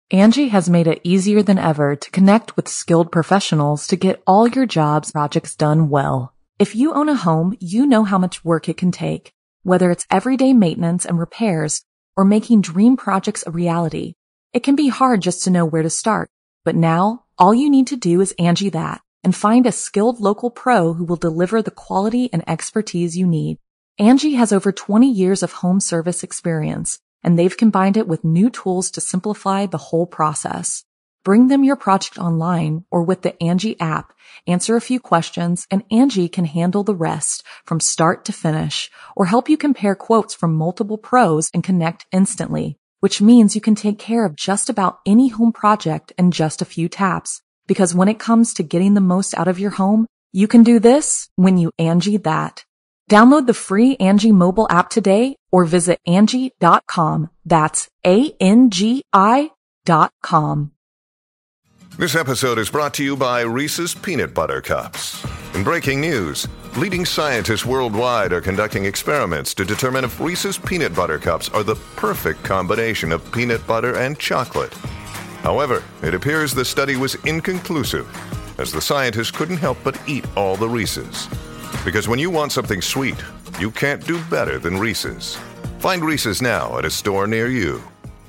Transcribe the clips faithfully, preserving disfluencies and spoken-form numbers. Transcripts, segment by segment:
Angie has made it easier than ever to connect with skilled professionals to get all your jobs projects done well. If you own a home, you know how much work it can take, whether it's everyday maintenance and repairs or making dream projects a reality. It can be hard just to know where to start, but now all you need to do is Angie that and find a skilled local pro who will deliver the quality and expertise you need. Angie has over twenty years of home service experience, and they've combined it with new tools to simplify the whole process. Bring them your project online or with the Angie app, answer a few questions, and Angie can handle the rest from start to finish, or help you compare quotes from multiple pros and connect instantly, which means you can take care of just about any home project in just a few taps. Because when it comes to getting the most out of your home, you can do this when you Angie that. Download the free Angie mobile app today or visit Angie dot com. That's A N G I dot com. This episode is brought to you by Reese's Peanut Butter Cups. In breaking news, leading scientists worldwide are conducting experiments to determine if Reese's Peanut Butter Cups are the perfect combination of peanut butter and chocolate. However, it appears the study was inconclusive, as the scientists couldn't help but eat all the Reese's. Because when you want something sweet, you can't do better than Reese's. Find Reese's now at a store near you.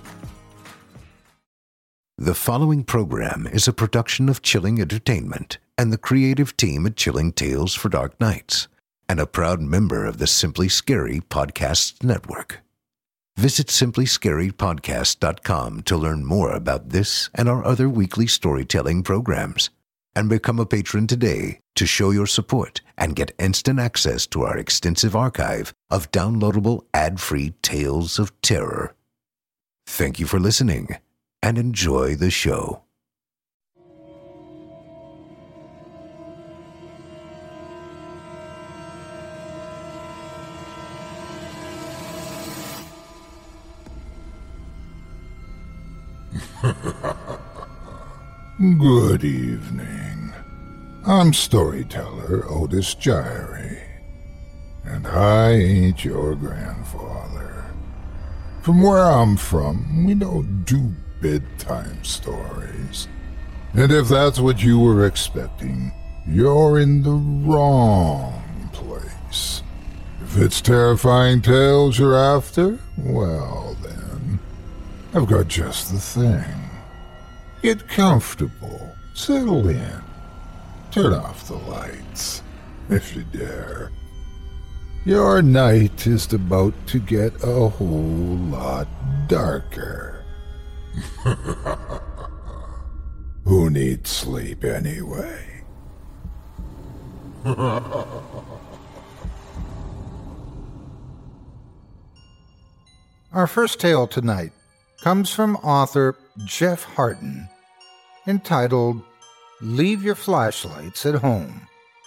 The following program is a production of Chilling Entertainment and the creative team at Chilling Tales for Dark Nights, and a proud member of the Simply Scary Podcasts Network. Visit simply scary podcast dot com to learn more about this and our other weekly storytelling programs. And become a patron today to show your support and get instant access to our extensive archive of downloadable ad-free tales of terror. Thank you for listening and enjoy the show. Good evening. I'm storyteller Otis Gyrie, and I ain't your grandfather. From where I'm from, we don't do bedtime stories. And if that's what you were expecting, you're in the wrong place. If it's terrifying tales you're after, well then, I've got just the thing. Get comfortable, settle in, turn off the lights, if you dare. Your night is about to get a whole lot darker. Who needs sleep anyway? Our first tale tonight comes from author Jeff Harden, entitled Leave Your Flashlights at Home.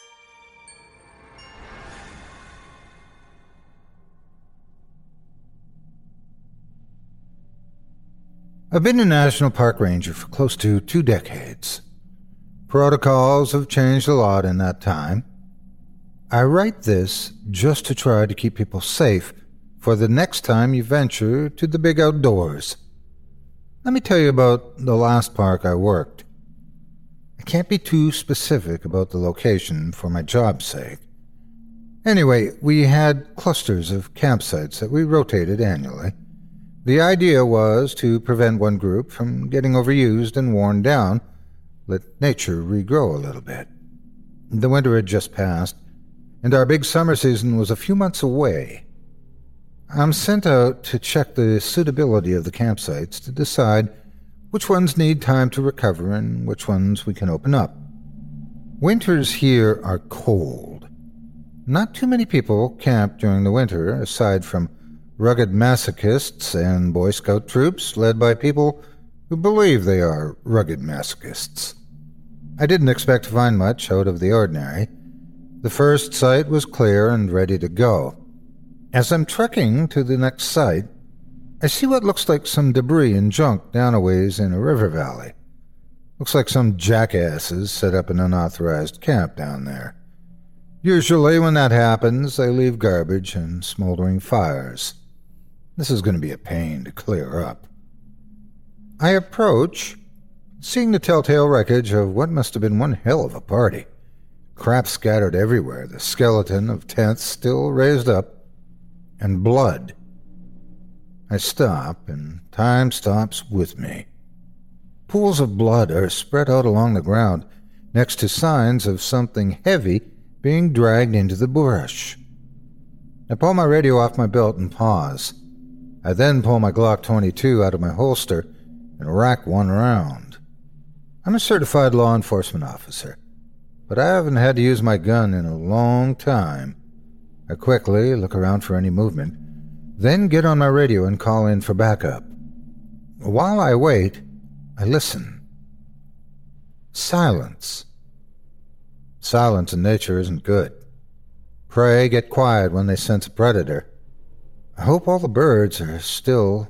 I've been a national park ranger for close to two decades. Protocols have changed a lot in that time. I write this just to try to keep people safe for the next time you venture to the big outdoors. Let me tell you about the last park I worked. I can't be too specific about the location for my job's sake. Anyway, we had clusters of campsites that we rotated annually. The idea was to prevent one group from getting overused and worn down, let nature regrow a little bit. The winter had just passed, and our big summer season was a few months away. I'm sent out to check the suitability of the campsites to decide which ones need time to recover and which ones we can open up. Winters here are cold. Not too many people camp during the winter, aside from rugged masochists and Boy Scout troops led by people who believe they are rugged masochists. I didn't expect to find much out of the ordinary. The first site was clear and ready to go. As I'm trekking to the next site, I see what looks like some debris and junk down a ways in a river valley. Looks like some jackasses set up an unauthorized camp down there. Usually when that happens, they leave garbage and smoldering fires. This is going to be a pain to clear up. I approach, seeing the telltale wreckage of what must have been one hell of a party. Crap scattered everywhere, the skeleton of tents still raised up, and blood. I stop, and time stops with me. Pools of blood are spread out along the ground, next to signs of something heavy being dragged into the brush. I pull my radio off my belt and pause. I then pull my Glock twenty-two out of my holster and rack one round. I'm a certified law enforcement officer, but I haven't had to use my gun in a long time. I quickly look around for any movement, then get on my radio and call in for backup. While I wait, I listen. Silence. Silence in nature isn't good. Prey get quiet when they sense a predator. I hope all the birds are still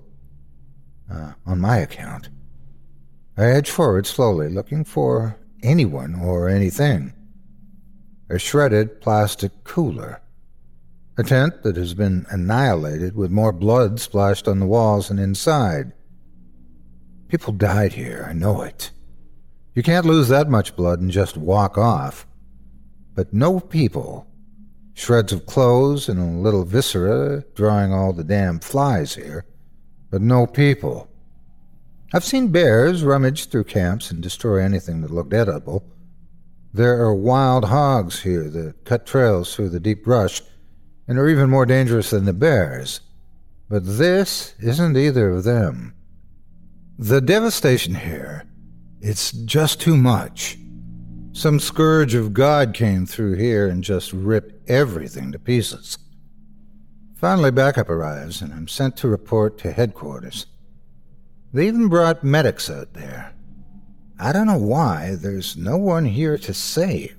uh, on my account. I edge forward slowly, looking for anyone or anything. A shredded plastic cooler. A tent that has been annihilated with more blood splashed on the walls and inside. People died here, I know it. You can't lose that much blood and just walk off. But no people. Shreds of clothes and a little viscera drawing all the damn flies here. But no people. I've seen bears rummage through camps and destroy anything that looked edible. There are wild hogs here that cut trails through the deep brush and are even more dangerous than the bears. But this isn't either of them. The devastation here, it's just too much. Some scourge of God came through here and just ripped everything to pieces. Finally, backup arrives, and I'm sent to report to headquarters. They even brought medics out there. I don't know why there's no one here to save.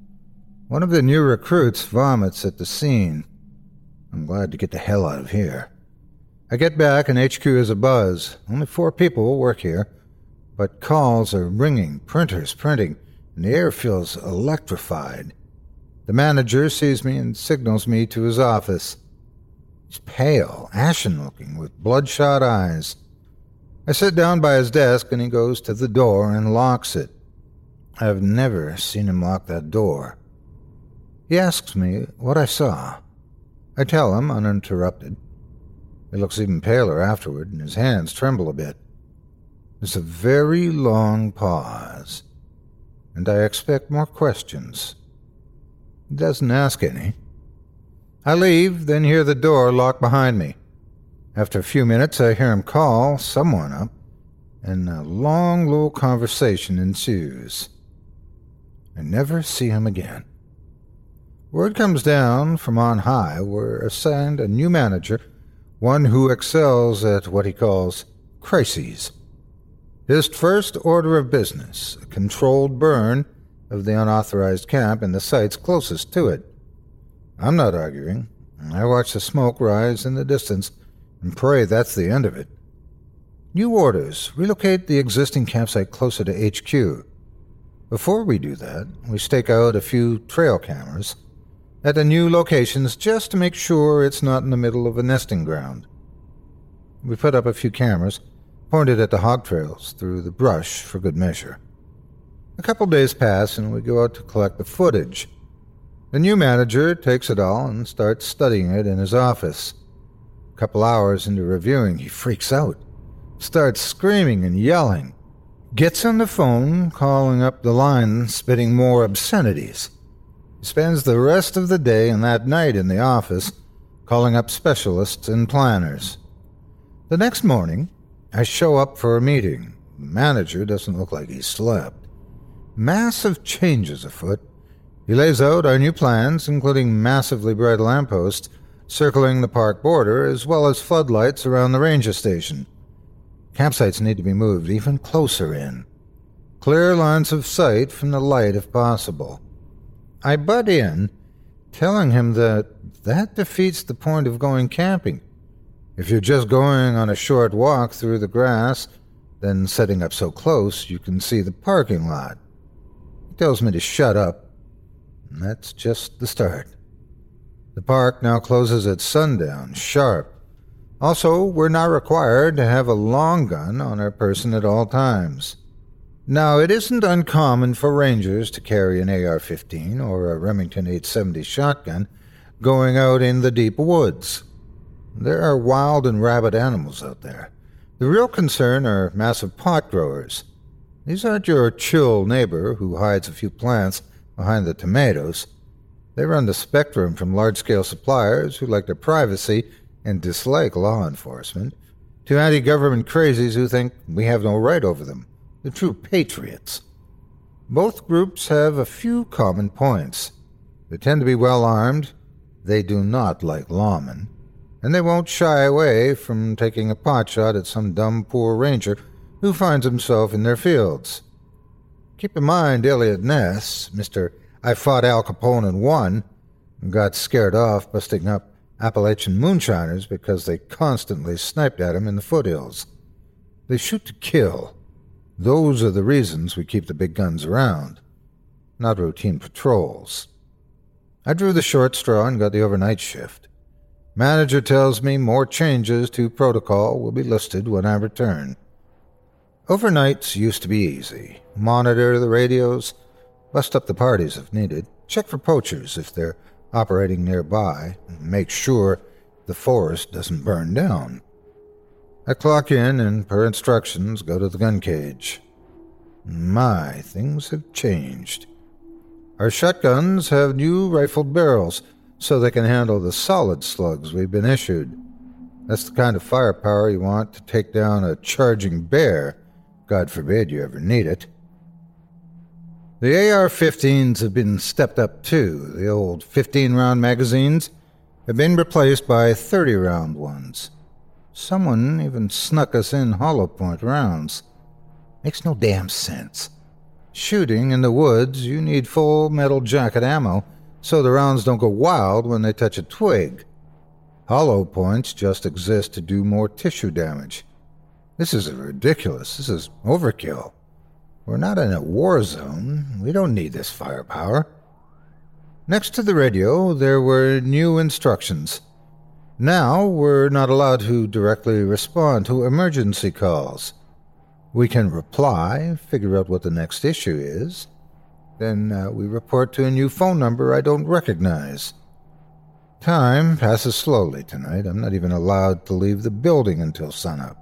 One of the new recruits vomits at the scene. I'm glad to get the hell out of here. I get back and H Q is abuzz. Only four people work here, but calls are ringing, printers printing, and the air feels electrified. The manager sees me and signals me to his office. He's pale, ashen-looking, with bloodshot eyes. I sit down by his desk and he goes to the door and locks it. I've never seen him lock that door. He asks me what I saw. I tell him, uninterrupted. He looks even paler afterward, and his hands tremble a bit. There's a very long pause, and I expect more questions. He doesn't ask any. I leave, then hear the door lock behind me. After a few minutes, I hear him call someone up, and a long, low conversation ensues. I never see him again. Word comes down from on high. We're assigned a new manager, one who excels at what he calls crises. His first order of business, a controlled burn of the unauthorized camp and the sites closest to it. I'm not arguing. I watch the smoke rise in the distance and pray that's the end of it. New orders: relocate the existing campsite closer to H Q. Before we do that, we stake out a few trail cameras at the new locations just to make sure it's not in the middle of a nesting ground. We put up a few cameras, pointed at the hog trails through the brush for good measure. A couple days pass and we go out to collect the footage. The new manager takes it all and starts studying it in his office. A couple hours into reviewing, he freaks out, starts screaming and yelling, gets on the phone, calling up the line, spitting more obscenities. He spends the rest of the day and that night in the office, calling up specialists and planners. The next morning, I show up for a meeting. The manager doesn't look like he slept. Massive changes afoot. He lays out our new plans, including massively bright lampposts circling the park border, as well as floodlights around the ranger station. Campsites need to be moved even closer in. Clear lines of sight from the light if possible. I butt in, telling him that that defeats the point of going camping. If you're just going on a short walk through the grass, then setting up so close you can see the parking lot. He tells me to shut up, and that's just the start. The park now closes at sundown, sharp. Also, we're not required to have a long gun on our person at all times. Now, it isn't uncommon for Rangers to carry an A R fifteen or a Remington eight seventy shotgun going out in the deep woods. There are wild and rabid animals out there. The real concern are massive pot growers. These aren't your chill neighbor who hides a few plants behind the tomatoes. They run the spectrum from large-scale suppliers who like their privacy and dislike law enforcement, to anti-government crazies who think we have no right over them, the true patriots. Both groups have a few common points. They tend to be well-armed, they do not like lawmen, and they won't shy away from taking a potshot at some dumb poor ranger who finds himself in their fields. Keep in mind Elliot Ness, Mister I fought Al Capone and won, and got scared off busting up Appalachian moonshiners because they constantly sniped at him in the foothills. They shoot to kill. Those are the reasons we keep the big guns around, not routine patrols. I drew the short straw and got the overnight shift. Manager tells me more changes to protocol will be listed when I return. Overnights used to be easy. Monitor the radios, bust up the parties if needed, check for poachers if they're operating nearby, and make sure the forest doesn't burn down. I clock in and, per instructions, go to the gun cage. My, things have changed. Our shotguns have new rifled barrels, so they can handle the solid slugs we've been issued. That's the kind of firepower you want to take down a charging bear. God forbid you ever need it. The A R fifteens have been stepped up too. The old fifteen-round magazines have been replaced by thirty-round ones. Someone even snuck us in hollow point rounds. Makes no damn sense. Shooting in the woods, you need full metal jacket ammo so the rounds don't go wild when they touch a twig. Hollow points just exist to do more tissue damage. This is ridiculous. This is overkill. We're not in a war zone. We don't need this firepower. Next to the radio, there were new instructions. Now, we're not allowed to directly respond to emergency calls. We can reply, figure out what the next issue is. Then uh, we report to a new phone number I don't recognize. Time passes slowly tonight. I'm not even allowed to leave the building until sunup.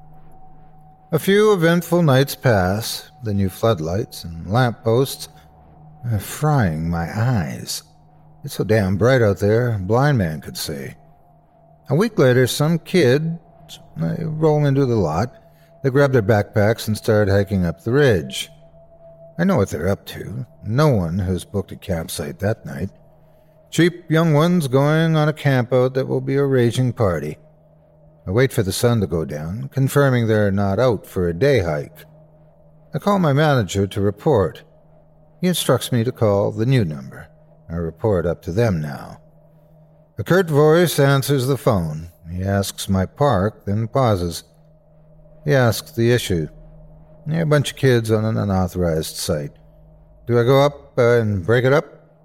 A few eventful nights pass, the new floodlights and lampposts are frying my eyes. It's so damn bright out there, a blind man could see. A week later, some kid, they roll into the lot, they grab their backpacks and start hiking up the ridge. I know what they're up to. No one has booked a campsite that night. Cheap young ones going on a campout that will be a raging party. I wait for the sun to go down, confirming they're not out for a day hike. I call my manager to report. He instructs me to call the new number. I report up to them now. A curt voice answers the phone. He asks my park, then pauses. He asks the issue. A bunch of kids on an unauthorized site. Do I go up uh, and break it up?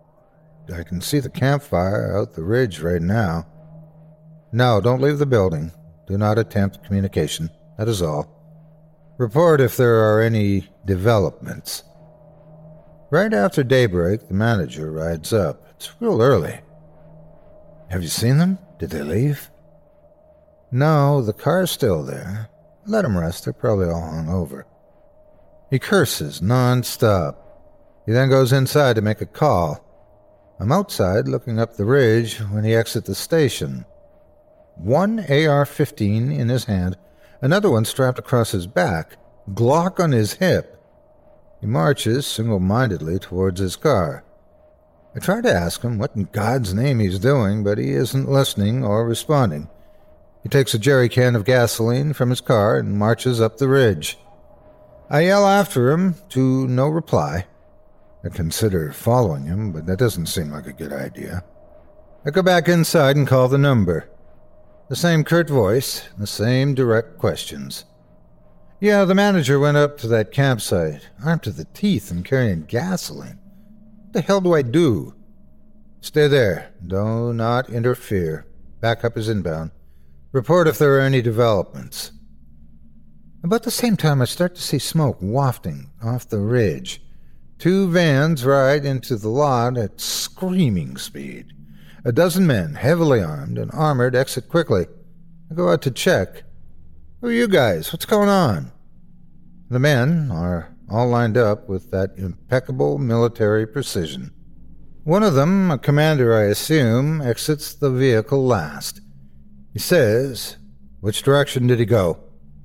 I can see the campfire out the ridge right now. No, don't leave the building. Do not attempt communication. That is all. Report if there are any developments. Right after daybreak, the manager rides up. It's real early. Have you seen them? Did they leave? No, the car's still there. Let them rest. They're probably all hung over. He curses non-stop. He then goes inside to make a call. I'm outside looking up the ridge when he exits the station. One A R fifteen in his hand, another one strapped across his back, Glock on his hip. He marches single-mindedly towards his car. I try to ask him what in God's name he's doing, but he isn't listening or responding. He takes a jerry can of gasoline from his car and marches up the ridge. I yell after him, to no reply. I consider following him, but that doesn't seem like a good idea. I go back inside and call the number. The same curt voice, the same direct questions. Yeah, the manager went up to that campsite, armed to the teeth and carrying gasoline. What the hell do I do? Stay there. Do not interfere. Backup is inbound. Report if there are any developments. About the same time, I start to see smoke wafting off the ridge. Two vans ride into the lot at screaming speed. A dozen men, heavily armed and armored, exit quickly. I go out to check. Who are you guys? What's going on? The men are all lined up with that impeccable military precision. One of them, a commander I assume, exits the vehicle last. He says, "Which direction did he go?"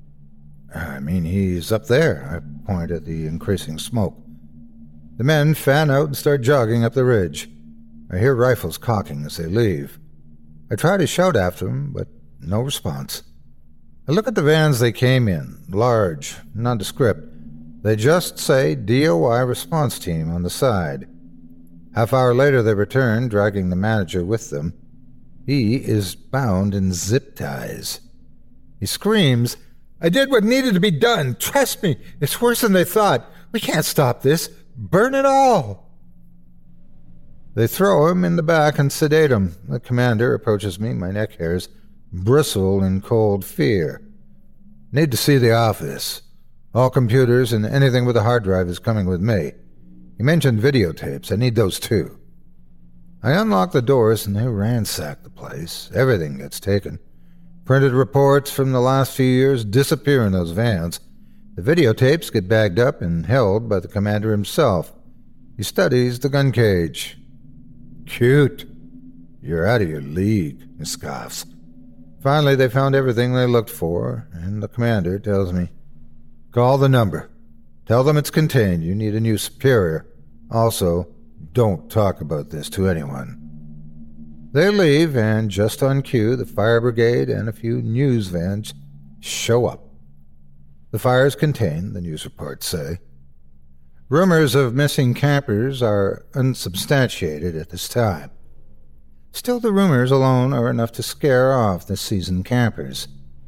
"I mean, he's up there," I point at the increasing smoke. The men fan out and start jogging up the ridge. I hear rifles cocking as they leave. I try to shout after them, but no response. I look at the vans they came in, large, nondescript. They just say D O I response team on the side. Half hour later they return, dragging the manager with them. He is bound in zip ties. He screams, "I did what needed to be done. Trust me, it's worse than they thought. We can't stop this. Burn it all." They throw him in the back and sedate him. The commander approaches me. My neck hairs bristle in cold fear. "Need to see the office. All computers and anything with a hard drive is coming with me. He mentioned videotapes. I need those too." I unlock the doors and they ransack the place. Everything gets taken. Printed reports from the last few years disappear in those vans. The videotapes get bagged up and held by the commander himself. He studies the gun cage. "Cute. You're out of your league," he scoffs. Finally, they found everything they looked for, and the commander tells me, "Call the number. Tell them it's contained. You need a new superior. Also, don't talk about this to anyone." They leave, and just on cue, the fire brigade and a few news vans show up. The fire is contained, the news reports say. Rumors of missing campers are unsubstantiated at this time. Still, the rumors alone are enough to scare off the seasoned campers.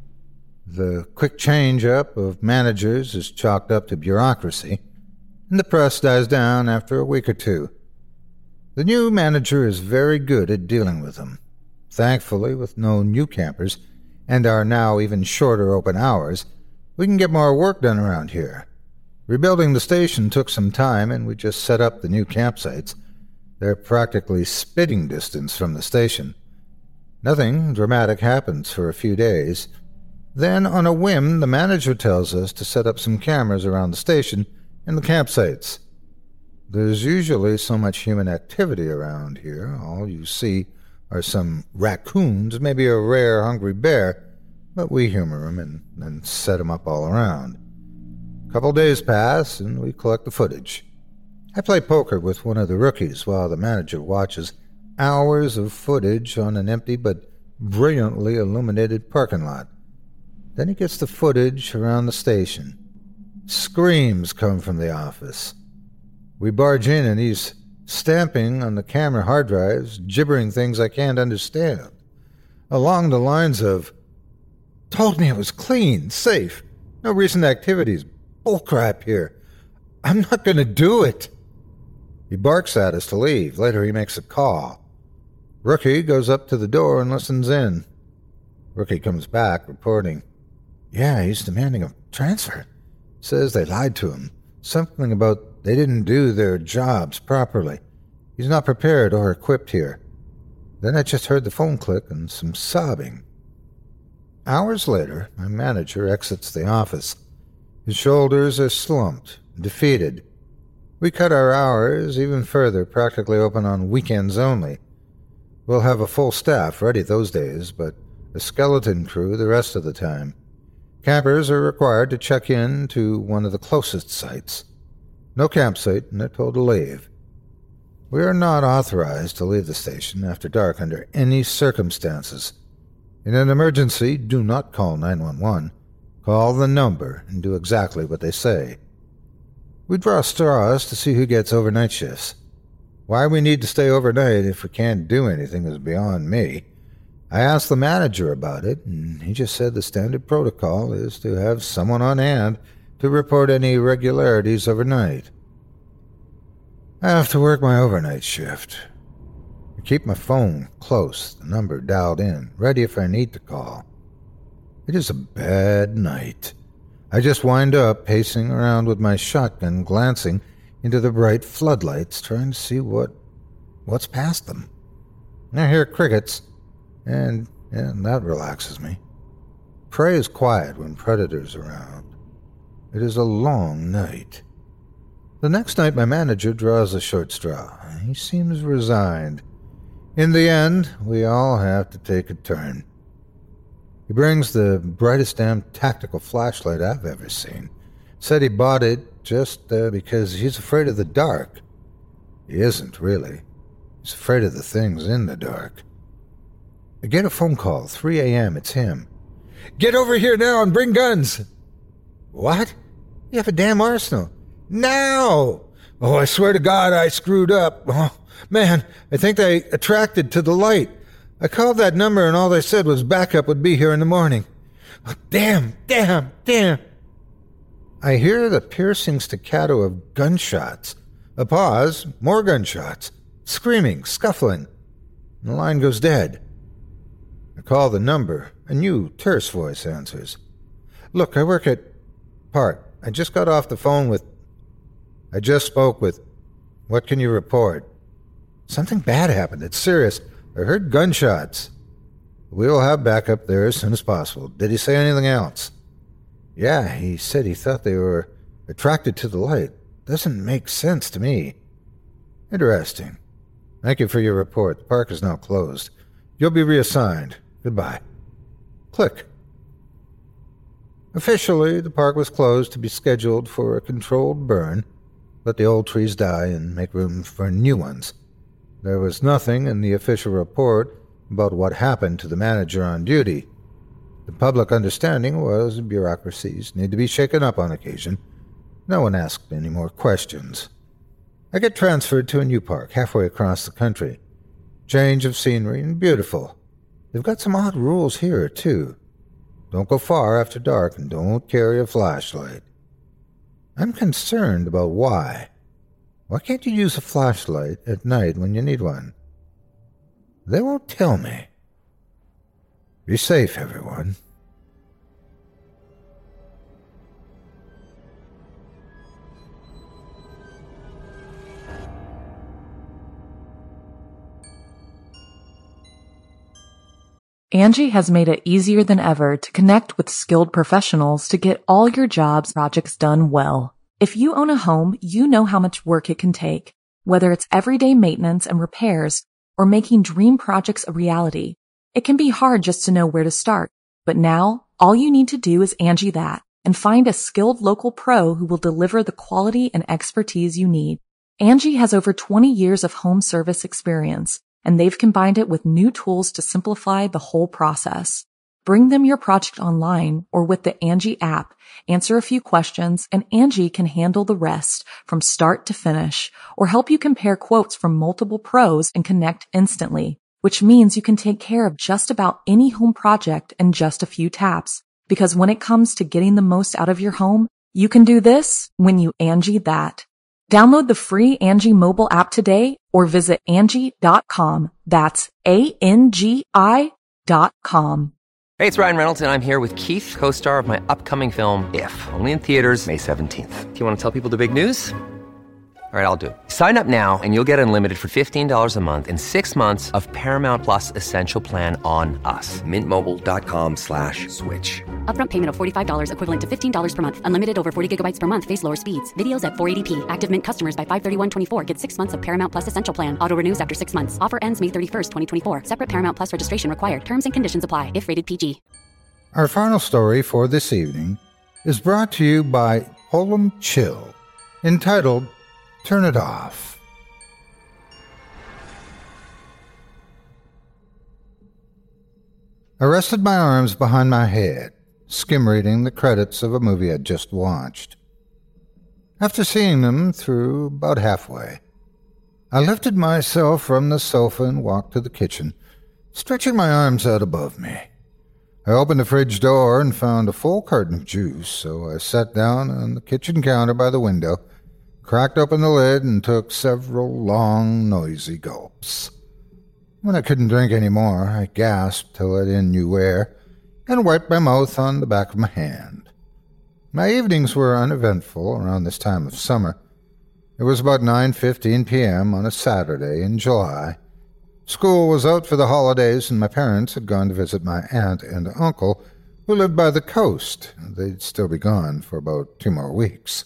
The quick change-up of managers is chalked up to bureaucracy, and the press dies down after a week or two. The new manager is very good at dealing with them. Thankfully, with no new campers, and our now even shorter open hours, we can get more work done around here. Rebuilding the station took some time, and we just set up the new campsites. They're practically spitting distance from the station. Nothing dramatic happens for a few days. Then, on a whim, the manager tells us to set up some cameras around the station and the campsites. There's usually so much human activity around here. All you see are some raccoons, maybe a rare hungry bear, but we humor them and then set them up all around. A couple days pass, and we collect the footage. I play poker with one of the rookies while the manager watches hours of footage on an empty but brilliantly illuminated parking lot. Then he gets the footage around the station. Screams come from the office. We barge in, and he's stamping on the camera hard drives, gibbering things I can't understand. Along the lines of, "Told me it was clean, safe, no recent activities, bullcrap here. I'm not going to do it." He barks at us to leave. Later he makes a call. Rookie goes up to the door and listens in. Rookie comes back, reporting, "Yeah, he's demanding a transfer. Says they lied to him. Something about they didn't do their jobs properly. He's not prepared or equipped here." Then I just heard the phone click and some sobbing. Hours later, my manager exits the office. His shoulders are slumped, defeated. We cut our hours even further, practically open on weekends only. We'll have a full staff ready those days, but a skeleton crew the rest of the time. Campers are required to check in to one of the closest sites. No campsite, and they're told to leave. We are not authorized to leave the station after dark under any circumstances. In an emergency, do not call nine one one. Call the number and do exactly what they say. We draw straws to see who gets overnight shifts. Why we need to stay overnight if we can't do anything is beyond me. I asked the manager about it, and he just said the standard protocol is to have someone on hand to report any irregularities overnight. I have to work my overnight shift. I keep my phone close, the number dialed in, ready if I need to call. It is a bad night. I just wind up pacing around with my shotgun, glancing into the bright floodlights, trying to see what what's past them. I hear crickets, and, and that relaxes me. Prey is quiet when predators are around. It is a long night. The next night, my manager draws a short straw. He seems resigned. In the end, we all have to take a turn. He brings the brightest damn tactical flashlight I've ever seen. Said he bought it just uh, because he's afraid of the dark. He isn't, really. He's afraid of the things in the dark. I get a phone call, three a.m., it's him. "Get over here now and bring guns!" "What? You have a damn arsenal." "Now!" "Oh, I swear to God I screwed up. Oh, man, I think they attracted to the light. I called that number and all they said was backup would be here in the morning." Oh, damn, damn, damn. I hear the piercing staccato of gunshots. A pause, more gunshots. Screaming, scuffling. The line goes dead. I call the number. A new, terse voice answers. "Look, I work at Park. I just got off the phone with... I just spoke with... What can you report?" "Something bad happened. It's serious. I heard gunshots." "We'll have backup there as soon as possible." "Did he say anything else?" "Yeah, he said he thought they were attracted to the light. Doesn't make sense to me." "Interesting. Thank you for your report. The park is now closed. You'll be reassigned. Goodbye." Click. Officially, the park was closed to be scheduled for a controlled burn. Let the old trees die and make room for new ones. There was nothing in the official report about what happened to the manager on duty. The public understanding was bureaucracies need to be shaken up on occasion. No one asked any more questions. I get transferred to a new park halfway across the country. Change of scenery and beautiful. They've got some odd rules here, too. Don't go far after dark and don't carry a flashlight. I'm concerned about why. Why can't you use a flashlight at night when you need one? They won't tell me. Be safe, everyone. Angie has made it easier than ever to connect with skilled professionals to get all your jobs projects done well. If you own a home, you know how much work it can take, whether it's everyday maintenance and repairs or making dream projects a reality. It can be hard just to know where to start, but now all you need to do is Angie that and find a skilled local pro who will deliver the quality and expertise you need. Angie has over twenty years of home service experience, and they've combined it with new tools to simplify the whole process. Bring them your project online or with the Angie app, answer a few questions, and Angie can handle the rest from start to finish or help you compare quotes from multiple pros and connect instantly, which means you can take care of just about any home project in just a few taps. Because when it comes to getting the most out of your home, you can do this when you Angie that. Download the free Angie mobile app today or visit Angie dot com. That's A N G I dot com. Hey, it's Ryan Reynolds, and I'm here with Keith, co-star of my upcoming film, If, only in theaters May seventeenth. Do you want to tell people the big news? All right, I'll do it. Sign up now and you'll get unlimited for fifteen dollars a month and six months of Paramount Plus Essential Plan on us. Mint Mobile dot com slash switch. Upfront payment of forty-five dollars equivalent to fifteen dollars per month. Unlimited over forty gigabytes per month. Face lower speeds. Videos at four eighty p. Active Mint customers by five thirty-one twenty-four get six months of Paramount Plus Essential Plan. Auto renews after six months. Offer ends May thirty-first, twenty twenty-four. Separate Paramount Plus registration required. Terms and conditions apply if rated P G. Our final story for this evening is brought to you by Holem Chill, entitled Turn It Off. I rested my arms behind my head, skim reading the credits of a movie I'd just watched. After seeing them through about halfway, I lifted myself from the sofa and walked to the kitchen, stretching my arms out above me. I opened the fridge door and found a full carton of juice, so I sat down on the kitchen counter by the window, cracked open the lid, and took several long, noisy gulps. When I couldn't drink any more, I gasped to let in new air and wiped my mouth on the back of my hand. My evenings were uneventful around this time of summer. It was about nine fifteen p.m. on a Saturday in July. School was out for the holidays, and my parents had gone to visit my aunt and uncle, who lived by the coast. They'd still be gone for about two more weeks.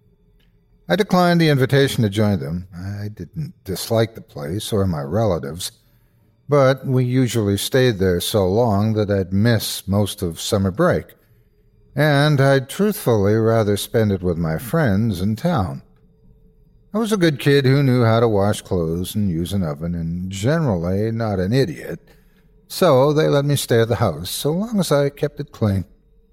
I declined the invitation to join them. I didn't dislike the place or my relatives, but we usually stayed there so long that I'd miss most of summer break, and I'd truthfully rather spend it with my friends in town. I was a good kid who knew how to wash clothes and use an oven, and generally not an idiot, so they let me stay at the house so long as I kept it clean.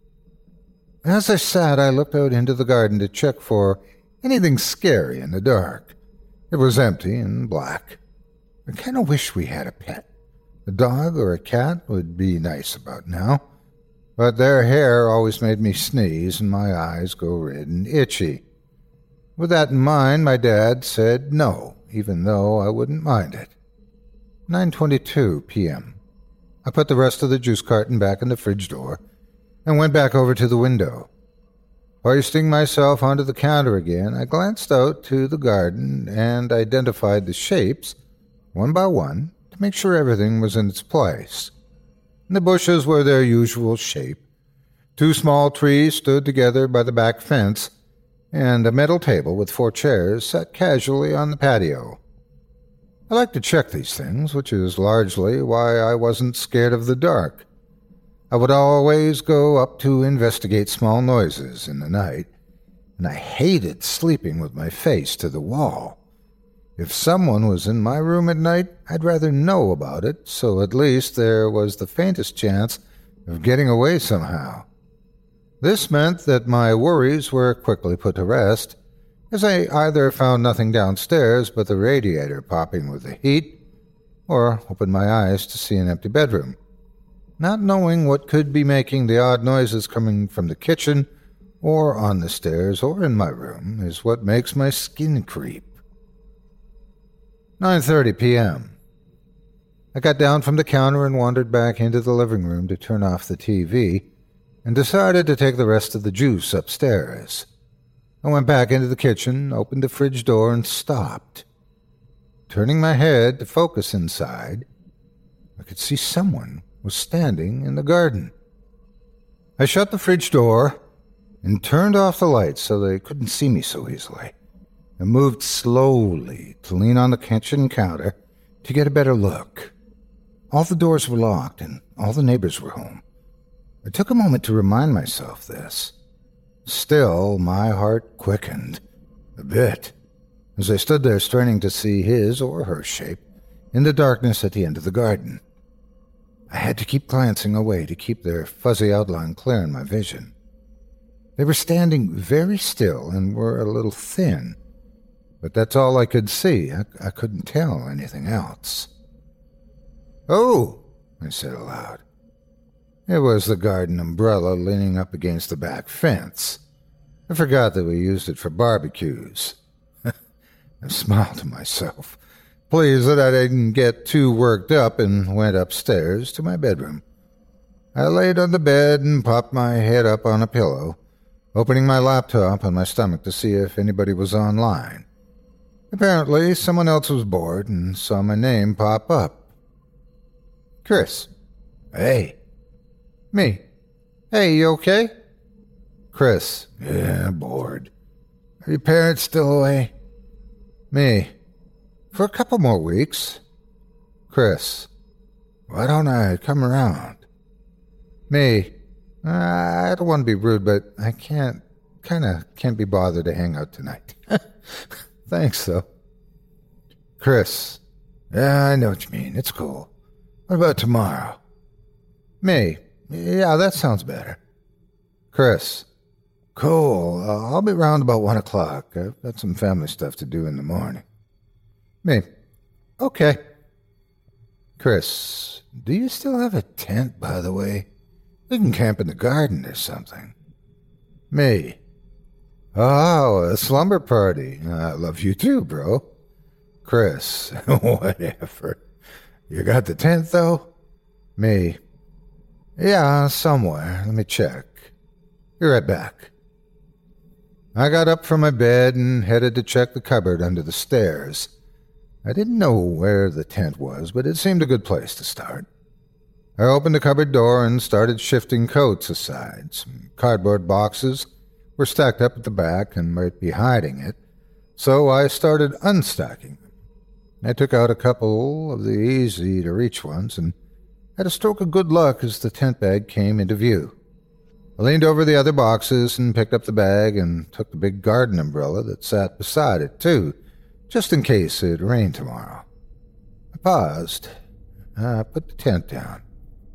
As I sat, I looked out into the garden to check for anything scary in the dark. It was empty and black. I kind of wish we had a pet. A dog or a cat would be nice about now, but their hair always made me sneeze and my eyes go red and itchy. With that in mind, my dad said no, even though I wouldn't mind it. nine twenty-two p.m. I put the rest of the juice carton back in the fridge door and went back over to the window. Hoisting myself onto the counter again, I glanced out to the garden and identified the shapes, one by one, to make sure everything was in its place. The bushes were their usual shape. Two small trees stood together by the back fence, and a metal table with four chairs sat casually on the patio. I like to check these things, which is largely why I wasn't scared of the dark. I would always go up to investigate small noises in the night, and I hated sleeping with my face to the wall. If someone was in my room at night, I'd rather know about it, so at least there was the faintest chance of getting away somehow. This meant that my worries were quickly put to rest, as I either found nothing downstairs but the radiator popping with the heat, or opened my eyes to see an empty bedroom. Not knowing what could be making the odd noises coming from the kitchen, or on the stairs, or in my room, is what makes my skin creep. nine thirty p.m. I got down from the counter and wandered back into the living room to turn off the T V, and decided to take the rest of the juice upstairs. I went back into the kitchen, opened the fridge door, and stopped. Turning my head to focus inside, I could see someone was standing in the garden. I shut the fridge door and turned off the lights so they couldn't see me so easily, and moved slowly to lean on the kitchen counter to get a better look. All the doors were locked and all the neighbors were home. I took a moment to remind myself this. Still, my heart quickened a bit as I stood there straining to see his or her shape in the darkness at the end of the garden. I had to keep glancing away to keep their fuzzy outline clear in my vision. They were standing very still and were a little thin, but that's all I could see. I, I couldn't tell anything else. "Oh," I said aloud. It was the garden umbrella leaning up against the back fence. I forgot that we used it for barbecues. I smiled to myself, pleased that I didn't get too worked up, and went upstairs to my bedroom. I laid on the bed and popped my head up on a pillow, opening my laptop on my stomach to see if anybody was online. Apparently, someone else was bored and saw my name pop up. "Chris." "Hey." "Me." "Hey, you okay?" "Chris." "Yeah, bored." "Are your parents still away?" "Me." "For a couple more weeks." "Chris." "Why don't I come around?" "Me." "I don't want to be rude, but I can't, kind of can't be bothered to hang out tonight." "Thanks, though." "Chris." "Yeah, I know what you mean. It's cool. What about tomorrow?" "Me." "Yeah, that sounds better." "Chris." "Cool. Uh, I'll be around about one o'clock. I've got some family stuff to do in the morning." "Me." "Okay." "Chris, do you still have a tent, by the way? We can camp in the garden or something." "Me." "Oh, a slumber party. I love you too, bro." "Chris." "Whatever. You got the tent, though?" "Me." Yeah, somewhere. Let me check. Be right back. I got up from my bed and headed to check the cupboard under the stairs. I didn't know where the tent was, but it seemed a good place to start. I opened the cupboard door and started shifting coats aside. Some cardboard boxes were stacked up at the back and might be hiding it, so I started unstacking them. I took out a couple of the easy-to-reach ones and had a stroke of good luck as the tent bag came into view. I leaned over the other boxes and picked up the bag and took the big garden umbrella that sat beside it, too, just in case it rained tomorrow. I paused. I put the tent down.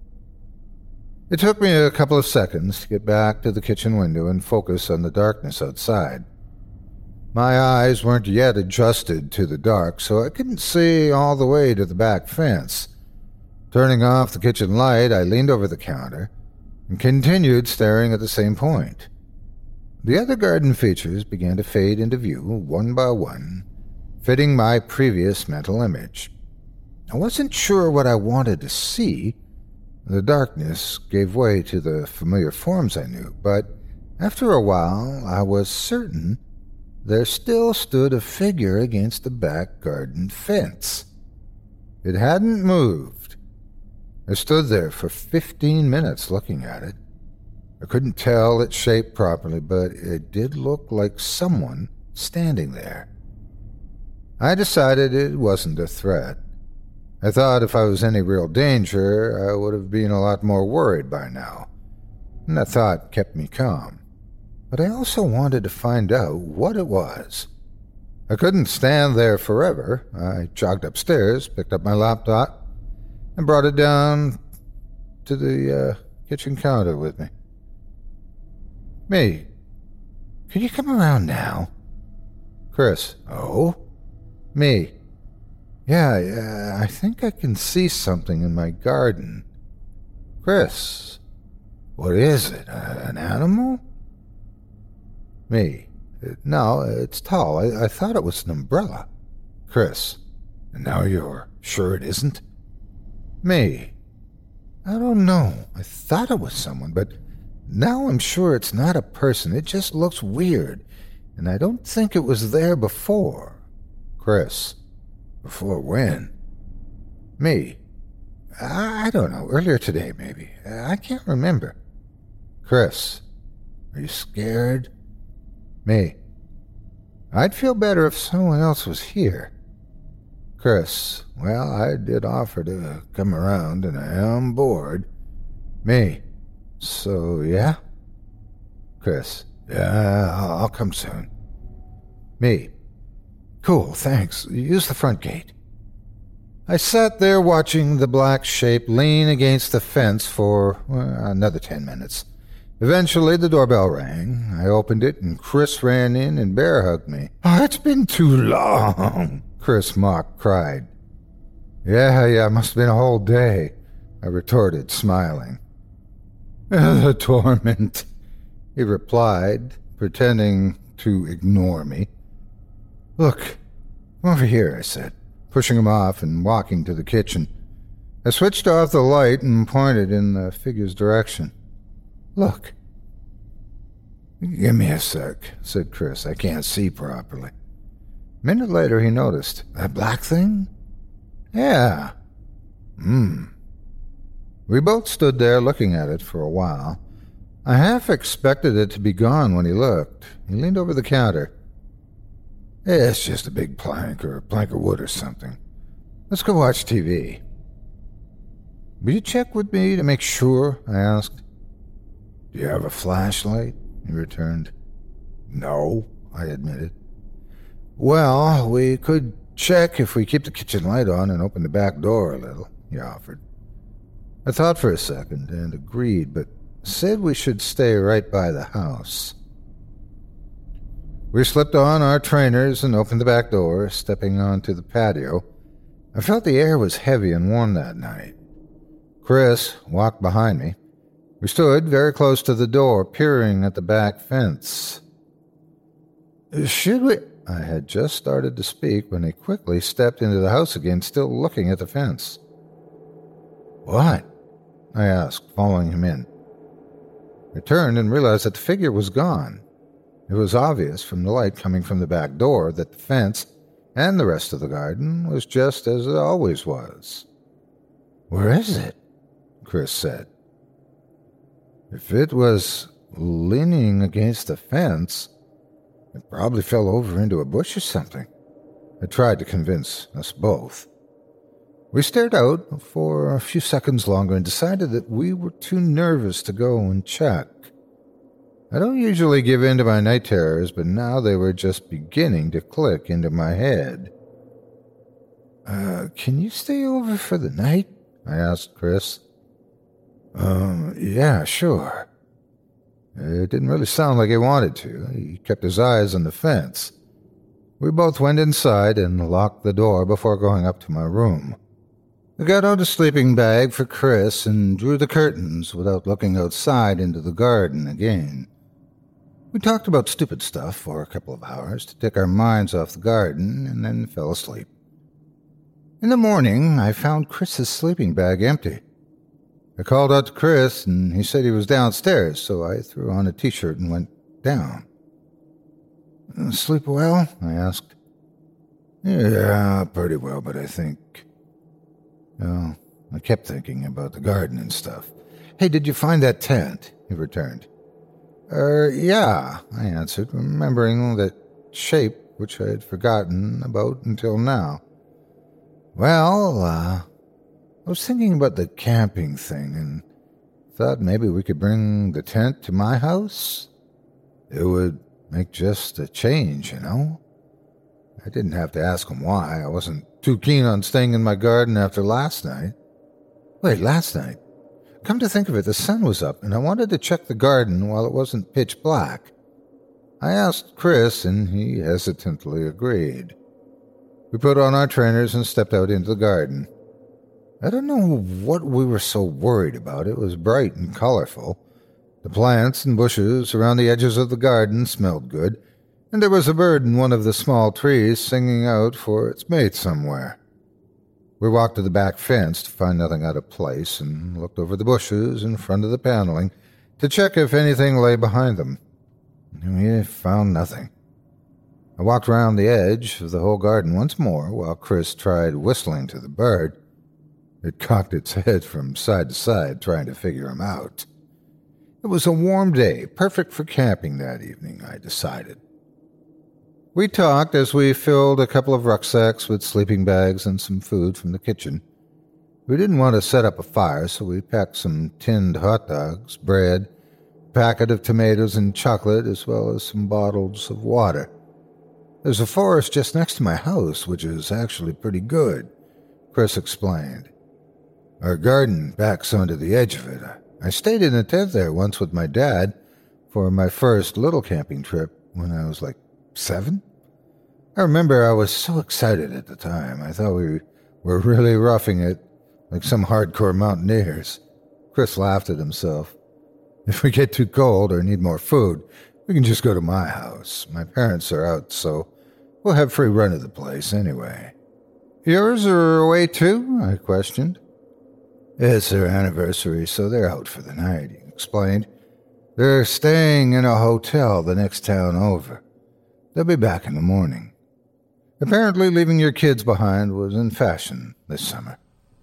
It took me a couple of seconds to get back to the kitchen window and focus on the darkness outside. My eyes weren't yet adjusted to the dark, so I couldn't see all the way to the back fence. Turning off the kitchen light, I leaned over the counter and continued staring at the same point. The other garden features began to fade into view, one by one, fitting my previous mental image. I wasn't sure what I wanted to see. The darkness gave way to the familiar forms I knew, but after a while I was certain there still stood a figure against the back garden fence. It hadn't moved. I stood there for fifteen minutes looking at it. I couldn't tell its shape properly, but it did look like someone standing there. I decided it wasn't a threat. I thought if I was in any real danger, I would have been a lot more worried by now, and that thought kept me calm. But I also wanted to find out what it was. I couldn't stand there forever. I jogged upstairs, picked up my laptop, and brought it down to the uh, kitchen counter with me. Me, can you come around now? Chris, oh? Me, yeah, yeah, I think I can see something in my garden. Chris, what is it, uh, an animal? Me, no, it's tall. I, I thought it was an umbrella. Chris, and now you're sure it isn't? Me, I don't know. I thought it was someone, but now I'm sure it's not a person. It just looks weird, and I don't think it was there before. Chris, before when? Me, I, I don't know. Earlier today, maybe. I can't remember. Chris, are you scared? Me, I'd feel better if someone else was here. Chris, well, I did offer to come around, and I am bored. Me, so yeah? Chris, yeah, I'll, I'll come soon. Me, cool, thanks. Use the front gate. I sat there watching the black shape lean against the fence for well, another ten minutes. Eventually, the doorbell rang. I opened it, and Chris ran in and bear-hugged me. Oh, it's been too long, Chris Mock cried. Yeah, yeah, must have been a whole day, I retorted, smiling. The torment, he replied, pretending to ignore me. Look, come over here, I said, pushing him off and walking to the kitchen. I switched off the light and pointed in the figure's direction. Look. Give me a sec, said Chris. I can't see properly. A minute later, he noticed. That black thing? Yeah. Hmm. We both stood there looking at it for a while. I half expected it to be gone when he looked. He leaned over the counter. It's just a big plank or a plank of wood or something. Let's go watch T V. Will you check with me to make sure? I asked. Do you have a flashlight? He returned. No, I admitted. Well, we could check if we keep the kitchen light on and open the back door a little, he offered. I thought for a second and agreed, but said we should stay right by the house. We slipped on our trainers and opened the back door, stepping onto the patio. I felt the air was heavy and warm that night. Chris walked behind me. We stood very close to the door, peering at the back fence. Should we... I had just started to speak when he quickly stepped into the house again, still looking at the fence. What? I asked, following him in. I turned and realized that the figure was gone. It was obvious from the light coming from the back door that the fence and the rest of the garden was just as it always was. "Where is it?" Chris said. "If it was leaning against the fence, it probably fell over into a bush or something." I tried to convince us both. We stared out for a few seconds longer and decided that we were too nervous to go and check. I don't usually give in to my night terrors, but now they were just beginning to click into my head. Uh, can you stay over for the night?" I asked Chris. Um, yeah, sure. It didn't really sound like he wanted to. He kept his eyes on the fence. We both went inside and locked the door before going up to my room. I got out a sleeping bag for Chris and drew the curtains without looking outside into the garden again. We talked about stupid stuff for a couple of hours to take our minds off the garden and then fell asleep. In the morning, I found Chris's sleeping bag empty. I called out to Chris, and he said he was downstairs, so I threw on a t-shirt and went down. "Sleep well?" I asked. "Yeah, pretty well, but I think..." Well, I kept thinking about the garden and stuff. "Hey, did you find that tent?" he returned. Er, yeah, I answered, remembering that shape which I had forgotten about until now. Well, uh, I was thinking about the camping thing and thought maybe we could bring the tent to my house. It would make just a change, you know? I didn't have to ask him why. I wasn't too keen on staying in my garden after last night. Wait, last night? Come to think of it, the sun was up, and I wanted to check the garden while it wasn't pitch black. I asked Chris, and he hesitantly agreed. We put on our trainers and stepped out into the garden. I don't know what we were so worried about. It was bright and colorful. The plants and bushes around the edges of the garden smelled good, and there was a bird in one of the small trees singing out for its mate somewhere. We walked to the back fence to find nothing out of place and looked over the bushes in front of the paneling to check if anything lay behind them. We found nothing. I walked round the edge of the whole garden once more while Chris tried whistling to the bird. It cocked its head from side to side, trying to figure him out. It was a warm day, perfect for camping that evening, I decided. We talked as we filled a couple of rucksacks with sleeping bags and some food from the kitchen. We didn't want to set up a fire, so we packed some tinned hot dogs, bread, a packet of tomatoes and chocolate, as well as some bottles of water. There's a forest just next to my house, which is actually pretty good, Chris explained. Our garden backs onto the edge of it. I stayed in a tent there once with my dad for my first little camping trip when I was like seven. I remember I was so excited at the time. I thought we were really roughing it, like some hardcore mountaineers. Chris laughed at himself. If we get too cold or need more food, we can just go to my house. My parents are out, so we'll have free run of the place anyway. Yours are away too? I questioned. It's their anniversary, so they're out for the night, he explained. They're staying in a hotel the next town over. They'll be back in the morning. Apparently leaving your kids behind was in fashion this summer.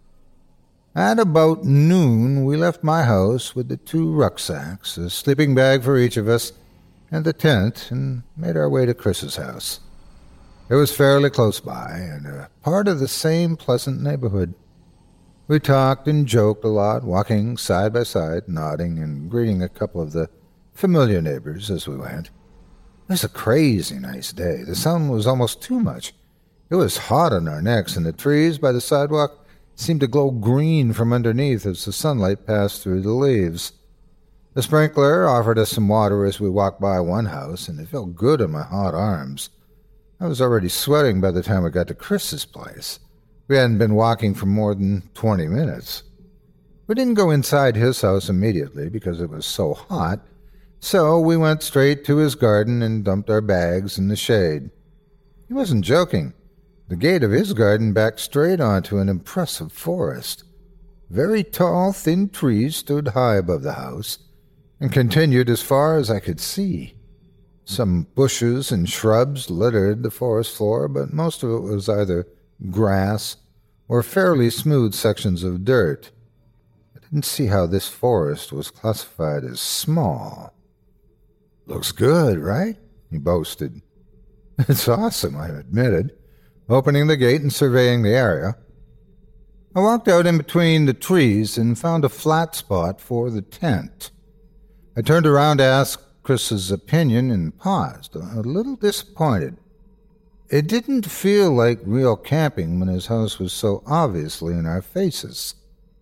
At about noon, we left my house with the two rucksacks, a sleeping bag for each of us, and the tent, and made our way to Chris's house. It was fairly close by, and a part of the same pleasant neighborhood. We talked and joked a lot, walking side by side, nodding and greeting a couple of the familiar neighbors as we went. It was a crazy nice day. The sun was almost too much. It was hot on our necks, and the trees by the sidewalk seemed to glow green from underneath as the sunlight passed through the leaves. The sprinkler offered us some water as we walked by one house, and it felt good on my hot arms. I was already sweating by the time we got to Chris's place. We hadn't been walking for more than twenty minutes. We didn't go inside his house immediately because it was so hot, so we went straight to his garden and dumped our bags in the shade. He wasn't joking. The gate of his garden backed straight onto an impressive forest. Very tall, thin trees stood high above the house and continued as far as I could see. Some bushes and shrubs littered the forest floor, but most of it was either grass or fairly smooth sections of dirt. I didn't see how this forest was classified as small. "Looks good, right?" he boasted. "It's awesome," I admitted, opening the gate and surveying the area. I walked out in between the trees and found a flat spot for the tent. I turned around to ask Chris's opinion and paused, a little disappointed. It didn't feel like real camping when his house was so obviously in our faces.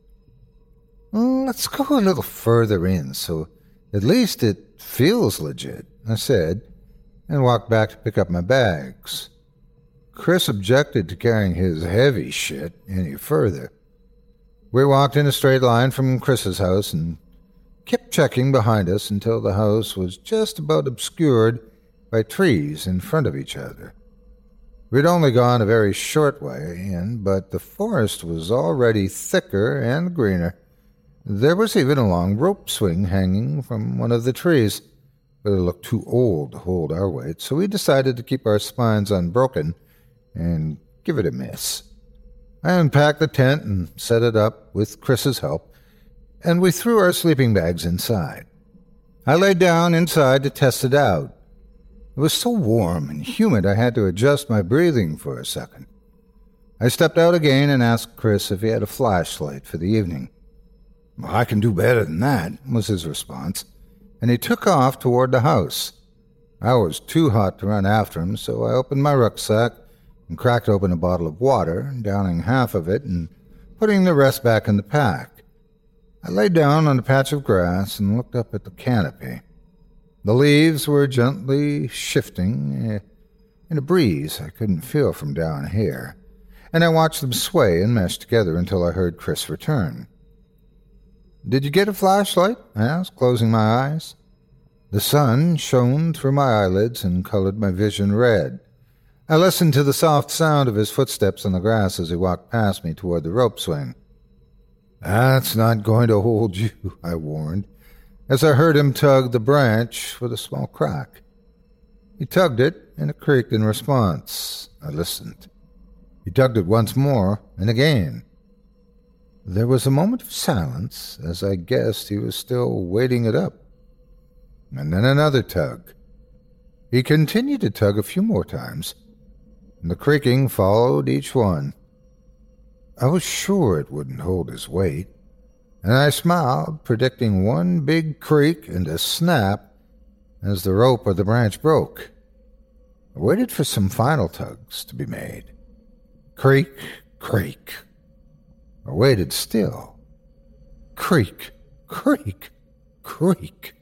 "Well, let's go a little further in, so at least it feels legit," I said, and walked back to pick up my bags. Chris objected to carrying his heavy shit any further. We walked in a straight line from Chris's house and kept checking behind us until the house was just about obscured by trees in front of each other. We'd only gone a very short way in, but the forest was already thicker and greener. There was even a long rope swing hanging from one of the trees, but it looked too old to hold our weight, so we decided to keep our spines unbroken and give it a miss. I unpacked the tent and set it up with Chris's help, and we threw our sleeping bags inside. I laid down inside to test it out. It was so warm and humid I had to adjust my breathing for a second. I stepped out again and asked Chris if he had a flashlight for the evening. "Well, I can do better than that," was his response, and he took off toward the house. I was too hot to run after him, so I opened my rucksack and cracked open a bottle of water, downing half of it and putting the rest back in the pack. I lay down on a patch of grass and looked up at the canopy. The leaves were gently shifting in a breeze I couldn't feel from down here, and I watched them sway and mesh together until I heard Chris return. "Did you get a flashlight?" I asked, closing my eyes. The sun shone through my eyelids and colored my vision red. I listened to the soft sound of his footsteps on the grass as he walked past me toward the rope swing. "That's not going to hold you," I warned, as I heard him tug the branch with a small crack. He tugged it, and it creaked in response. I listened. He tugged it once more, and again. There was a moment of silence, as I guessed he was still waiting it up. And then another tug. He continued to tug a few more times, and the creaking followed each one. I was sure it wouldn't hold his weight, and I smiled, predicting one big creak and a snap as the rope or the branch broke. I waited for some final tugs to be made. Creak, creak. I waited still. Creak, creak, creak.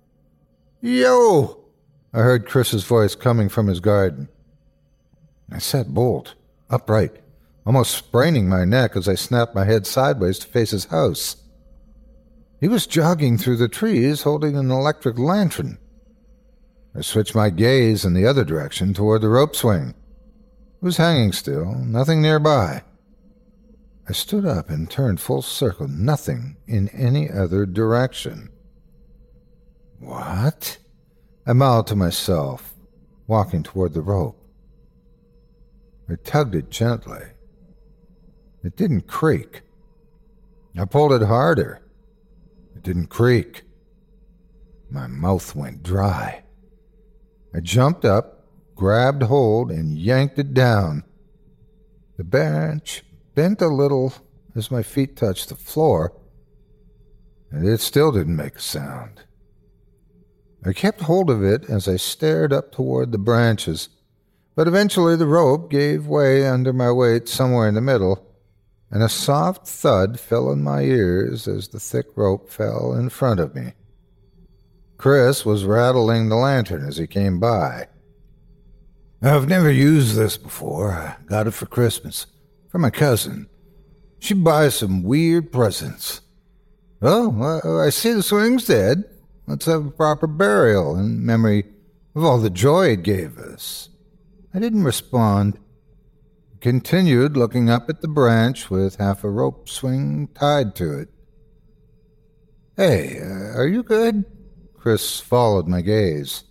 "Yo!" I heard Chris's voice coming from his garden. I sat bolt, upright, almost spraining my neck as I snapped my head sideways to face his house. He was jogging through the trees holding an electric lantern. I switched my gaze in the other direction toward the rope swing. It was hanging still, nothing nearby. I stood up and turned full circle, nothing in any other direction. "What?" I mouthed to myself, walking toward the rope. I tugged it gently. It didn't creak. I pulled it harder. It didn't creak. My mouth went dry. I jumped up, grabbed hold, and yanked it down. The branch bent a little as my feet touched the floor, and it still didn't make a sound. I kept hold of it as I stared up toward the branches, but eventually the rope gave way under my weight somewhere in the middle, and a soft thud fell in my ears as the thick rope fell in front of me. Chris was rattling the lantern as he came by. "I've never used this before. I got it for Christmas, from my cousin. She buys some weird presents." "Oh, I see the swing's dead. Let's have a proper burial in memory of all the joy it gave us." I didn't respond. continued looking up at the branch with half a rope swing tied to it. "Hey, uh, are you good?" Chris followed my gaze.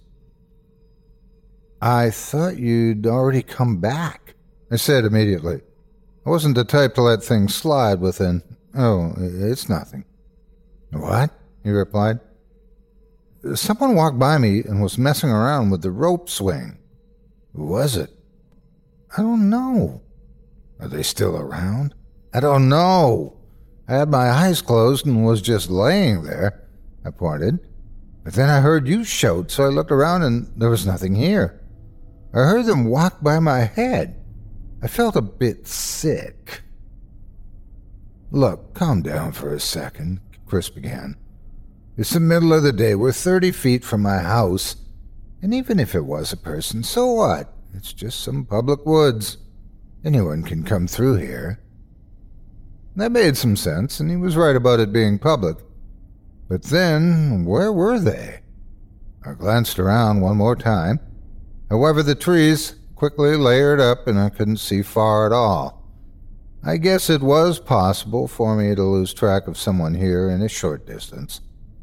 "I thought you'd already come back," I said immediately. I wasn't the type to let things slide with an, "Oh, it's nothing." "What?" he replied. "Someone walked by me and was messing around with the rope swing." "Who was it?" "I don't know." "Are they still around?" "I don't know. I had my eyes closed and was just laying there," I pointed. "But then I heard you shout, so I looked around and there was nothing here. I heard them walk by my head. I felt a bit sick." "Look, calm down for a second," Chris began. "It's the middle of the day. We're thirty feet from my house. And even if it was a person, so what? It's just some public woods. Anyone can come through here." That made some sense, and he was right about it being public. But then, where were they? I glanced around one more time. However, the trees quickly layered up, and I couldn't see far at all. I guess it was possible for me to lose track of someone here in a short distance.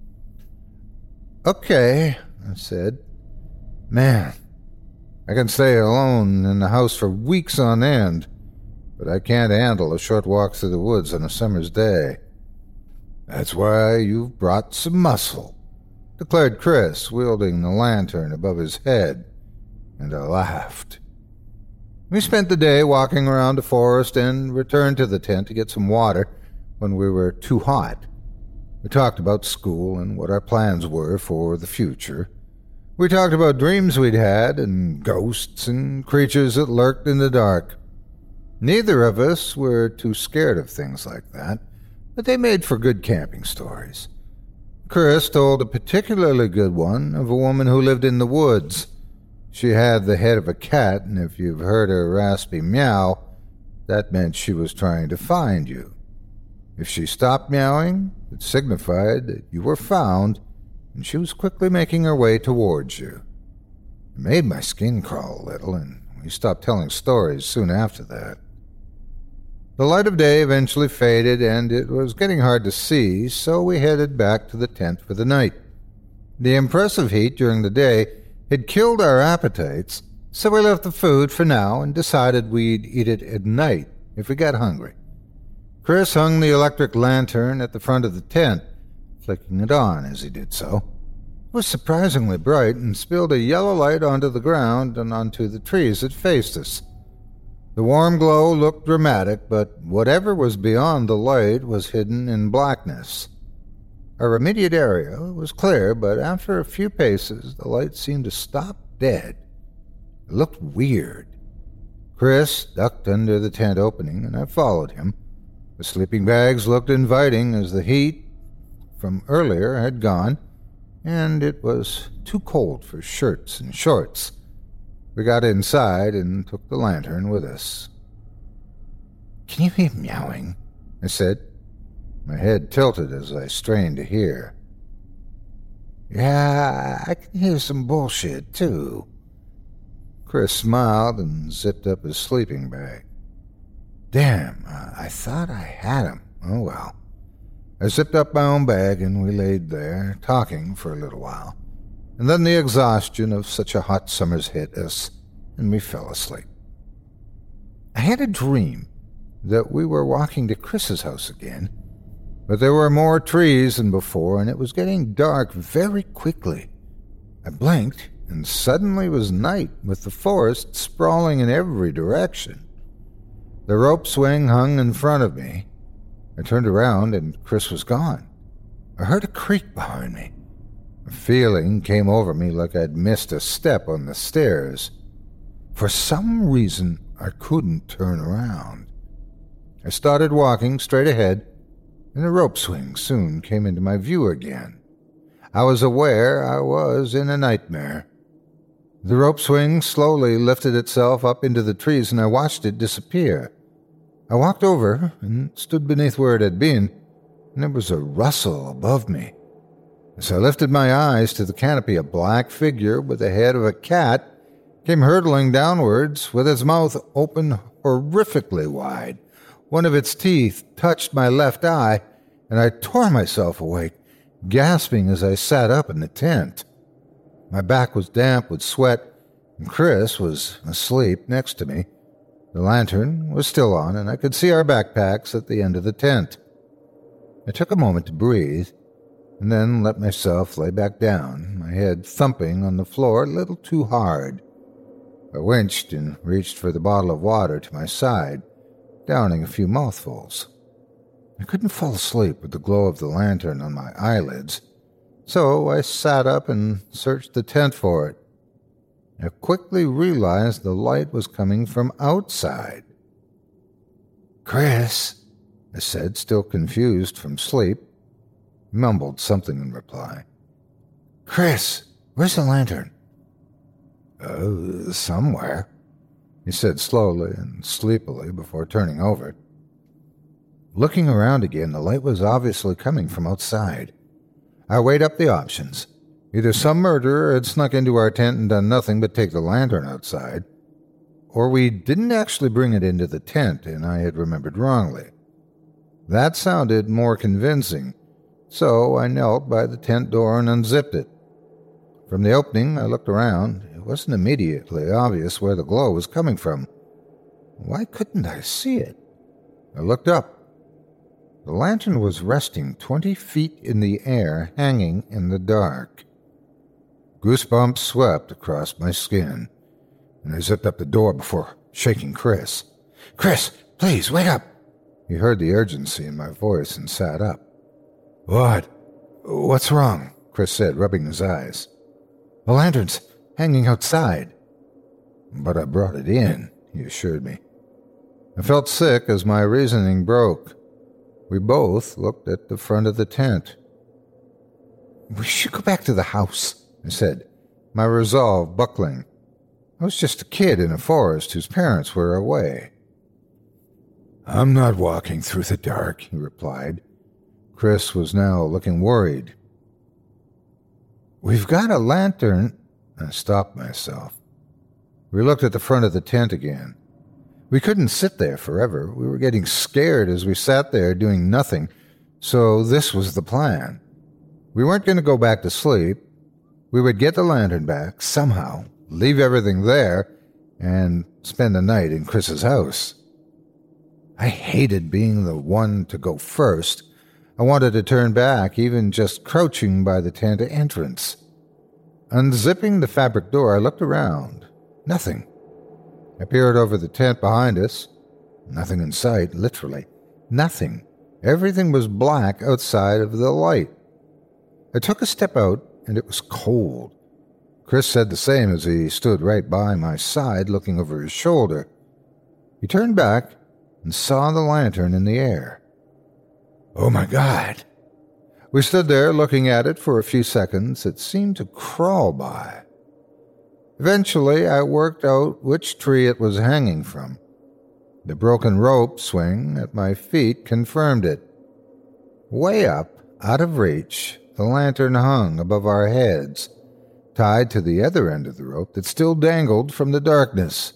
"Okay," I said. "Man, I can stay alone in the house for weeks on end, but I can't handle a short walk through the woods on a summer's day." "That's why you've brought some muscle," declared Chris, wielding the lantern above his head, and I laughed. We spent the day walking around the forest and returned to the tent to get some water when we were too hot. We talked about school and what our plans were for the future. We talked about dreams we'd had and ghosts and creatures that lurked in the dark. Neither of us were too scared of things like that, but they made for good camping stories. Chris told a particularly good one of a woman who lived in the woods. She had the head of a cat, and if you've heard her raspy meow, that meant she was trying to find you. If she stopped meowing, it signified that you were found, and she was quickly making her way towards you. It made my skin crawl a little, and we stopped telling stories soon after that. The light of day eventually faded, and it was getting hard to see, so we headed back to the tent for the night. The impressive heat during the day had killed our appetites, so we left the food for now and decided we'd eat it at night if we got hungry. Chris hung the electric lantern at the front of the tent, flicking it on as he did so. It was surprisingly bright and spilled a yellow light onto the ground and onto the trees that faced us. The warm glow looked dramatic, but whatever was beyond the light was hidden in blackness. Our immediate area was clear, but after a few paces, the light seemed to stop dead. It looked weird. Chris ducked under the tent opening, and I followed him. The sleeping bags looked inviting as the heat from earlier had gone, and it was too cold for shirts and shorts. We got inside and took the lantern with us. "Can you hear meowing?" I said. My head tilted as I strained to hear. "Yeah, I can hear some bullshit, too." Chris smiled and zipped up his sleeping bag. "Damn, I thought I had him. Oh, well." I zipped up my own bag, and we laid there, talking for a little while. And then the exhaustion of such a hot summer's hit us, and we fell asleep. I had a dream that we were walking to Chris's house again, but there were more trees than before, and it was getting dark very quickly. I blinked, and suddenly was night, with the forest sprawling in every direction. The rope swing hung in front of me. I turned around, and Chris was gone. I heard a creak behind me. A feeling came over me like I'd missed a step on the stairs. For some reason, I couldn't turn around. I started walking straight ahead, and the rope swing soon came into my view again. I was aware I was in a nightmare. The rope swing slowly lifted itself up into the trees, and I watched it disappear. I walked over and stood beneath where it had been, and there was a rustle above me. As I lifted my eyes to the canopy, a black figure with the head of a cat came hurtling downwards with its mouth open horrifically wide. One of its teeth touched my left eye, and I tore myself awake, gasping as I sat up in the tent. My back was damp with sweat, and Chris was asleep next to me. The lantern was still on, and I could see our backpacks at the end of the tent. I took a moment to breathe, and then let myself lay back down, my head thumping on the floor a little too hard. I winched and reached for the bottle of water to my side, downing a few mouthfuls. I couldn't fall asleep with the glow of the lantern on my eyelids, so I sat up and searched the tent for it. I quickly realized the light was coming from outside. "Chris," I said, still confused from sleep. He mumbled something in reply. "Chris, where's the lantern?" Uh, somewhere," he said slowly and sleepily before turning over. Looking around again, the light was obviously coming from outside. I weighed up the options. Either some murderer had snuck into our tent and done nothing but take the lantern outside, or we didn't actually bring it into the tent and I had remembered wrongly. That sounded more convincing, so I knelt by the tent door and unzipped it. From the opening, I looked around. It wasn't immediately obvious where the glow was coming from. Why couldn't I see it? I looked up. The lantern was resting twenty feet in the air, hanging in the dark. Goosebumps swept across my skin, and I zipped up the door before shaking Chris. "Chris, please, wake up!" He heard the urgency in my voice and sat up. "What? What's wrong?" Chris said, rubbing his eyes. "The lantern's hanging outside." "But I brought it in," he assured me. I felt sick as my reasoning broke. We both looked at the front of the tent. "We should go back to the house," I said, my resolve buckling. I was just a kid in a forest whose parents were away. "I'm not walking through the dark," he replied. Chris was now looking worried. "We've got a lantern." I stopped myself. We looked at the front of the tent again. We couldn't sit there forever. We were getting scared as we sat there doing nothing, so this was the plan. We weren't going to go back to sleep. We would get the lantern back somehow, leave everything there, and spend the night in Chris's house. I hated being the one to go first. I wanted to turn back, even just crouching by the tent entrance. Unzipping the fabric door, I looked around. Nothing. I peered over the tent behind us. Nothing in sight, literally. Nothing. Everything was black outside of the light. I took a step out, and it was cold. Chris said the same as he stood right by my side, looking over his shoulder. He turned back and saw the lantern in the air. "Oh, my God." We stood there looking at it for a few seconds. It seemed to crawl by. Eventually, I worked out which tree it was hanging from. The broken rope swing at my feet confirmed it. Way up, out of reach, the lantern hung above our heads, tied to the other end of the rope that still dangled from the darkness.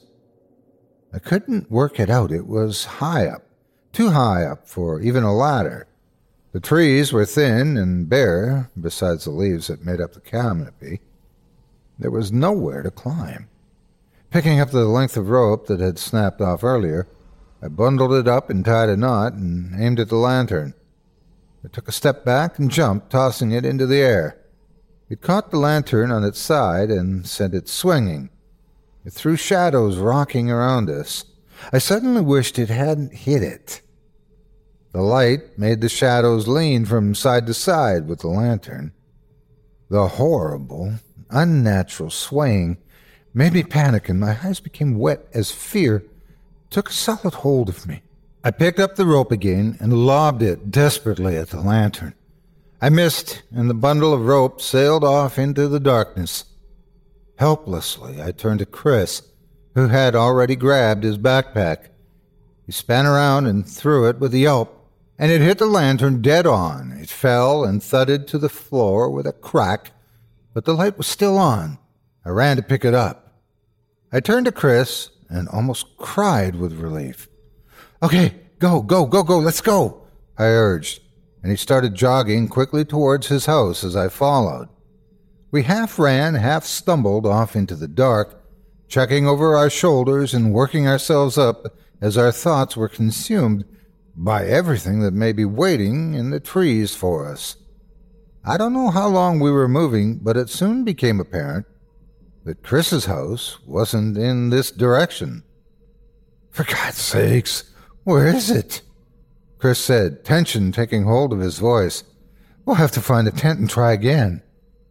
I couldn't work it out. It was high up, too high up for even a ladder. The trees were thin and bare, besides the leaves that made up the canopy. There was nowhere to climb. Picking up the length of rope that had snapped off earlier, I bundled it up and tied a knot and aimed at the lantern. I took a step back and jumped, tossing it into the air. It caught the lantern on its side and sent it swinging. It threw shadows rocking around us. I suddenly wished it hadn't hit it. The light made the shadows lean from side to side with the lantern. The horrible, unnatural swaying made me panic, and my eyes became wet as fear took a solid hold of me. I picked up the rope again and lobbed it desperately at the lantern. I missed, and the bundle of rope sailed off into the darkness. Helplessly, I turned to Chris, who had already grabbed his backpack. He span around and threw it with a yelp, and it hit the lantern dead on. It fell and thudded to the floor with a crack, but the light was still on. I ran to pick it up. I turned to Chris and almost cried with relief. "Okay, go, go, go, go, let's go," I urged, and he started jogging quickly towards his house as I followed. We half ran, half stumbled off into the dark, checking over our shoulders and working ourselves up as our thoughts were consumed by everything that may be waiting in the trees for us. I don't know how long we were moving, but it soon became apparent that Chris's house wasn't in this direction. "For God's sakes, where is it?" Chris said, tension taking hold of his voice. "We'll have to find a tent and try again."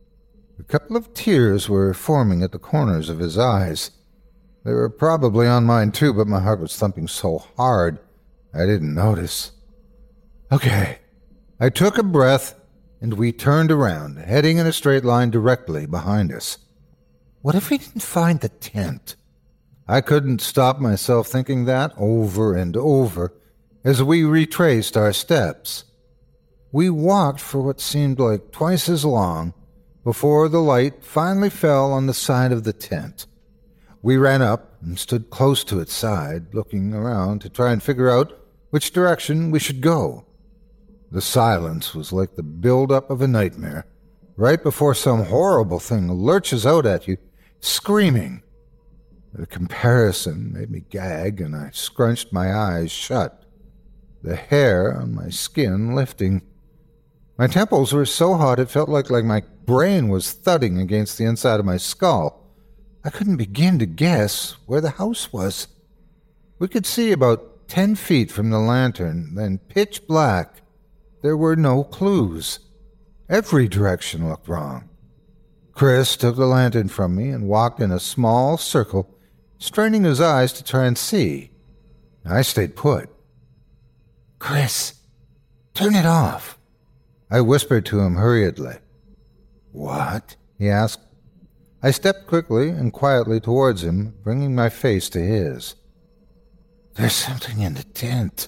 A couple of tears were forming at the corners of his eyes. They were probably on mine too, but my heart was thumping so hard I didn't notice. Okay. I took a breath, and we turned around, heading in a straight line directly behind us. What if we didn't find the tent? I couldn't stop myself thinking that over and over as we retraced our steps. We walked for what seemed like twice as long before the light finally fell on the side of the tent. We ran up and stood close to its side, looking around to try and figure out which direction we should go. The silence was like the build-up of a nightmare, right before some horrible thing lurches out at you, screaming. The comparison made me gag, and I scrunched my eyes shut, the hair on my skin lifting. My temples were so hot it felt like, like my brain was thudding against the inside of my skull. I couldn't begin to guess where the house was. We could see about ten feet from the lantern, then pitch black. There were no clues. Every direction looked wrong. Chris took the lantern from me and walked in a small circle, straining his eyes to try and see. I stayed put. "Chris, turn it off," I whispered to him hurriedly. "What?" he asked. I stepped quickly and quietly towards him, bringing my face to his. "There's something in the tent."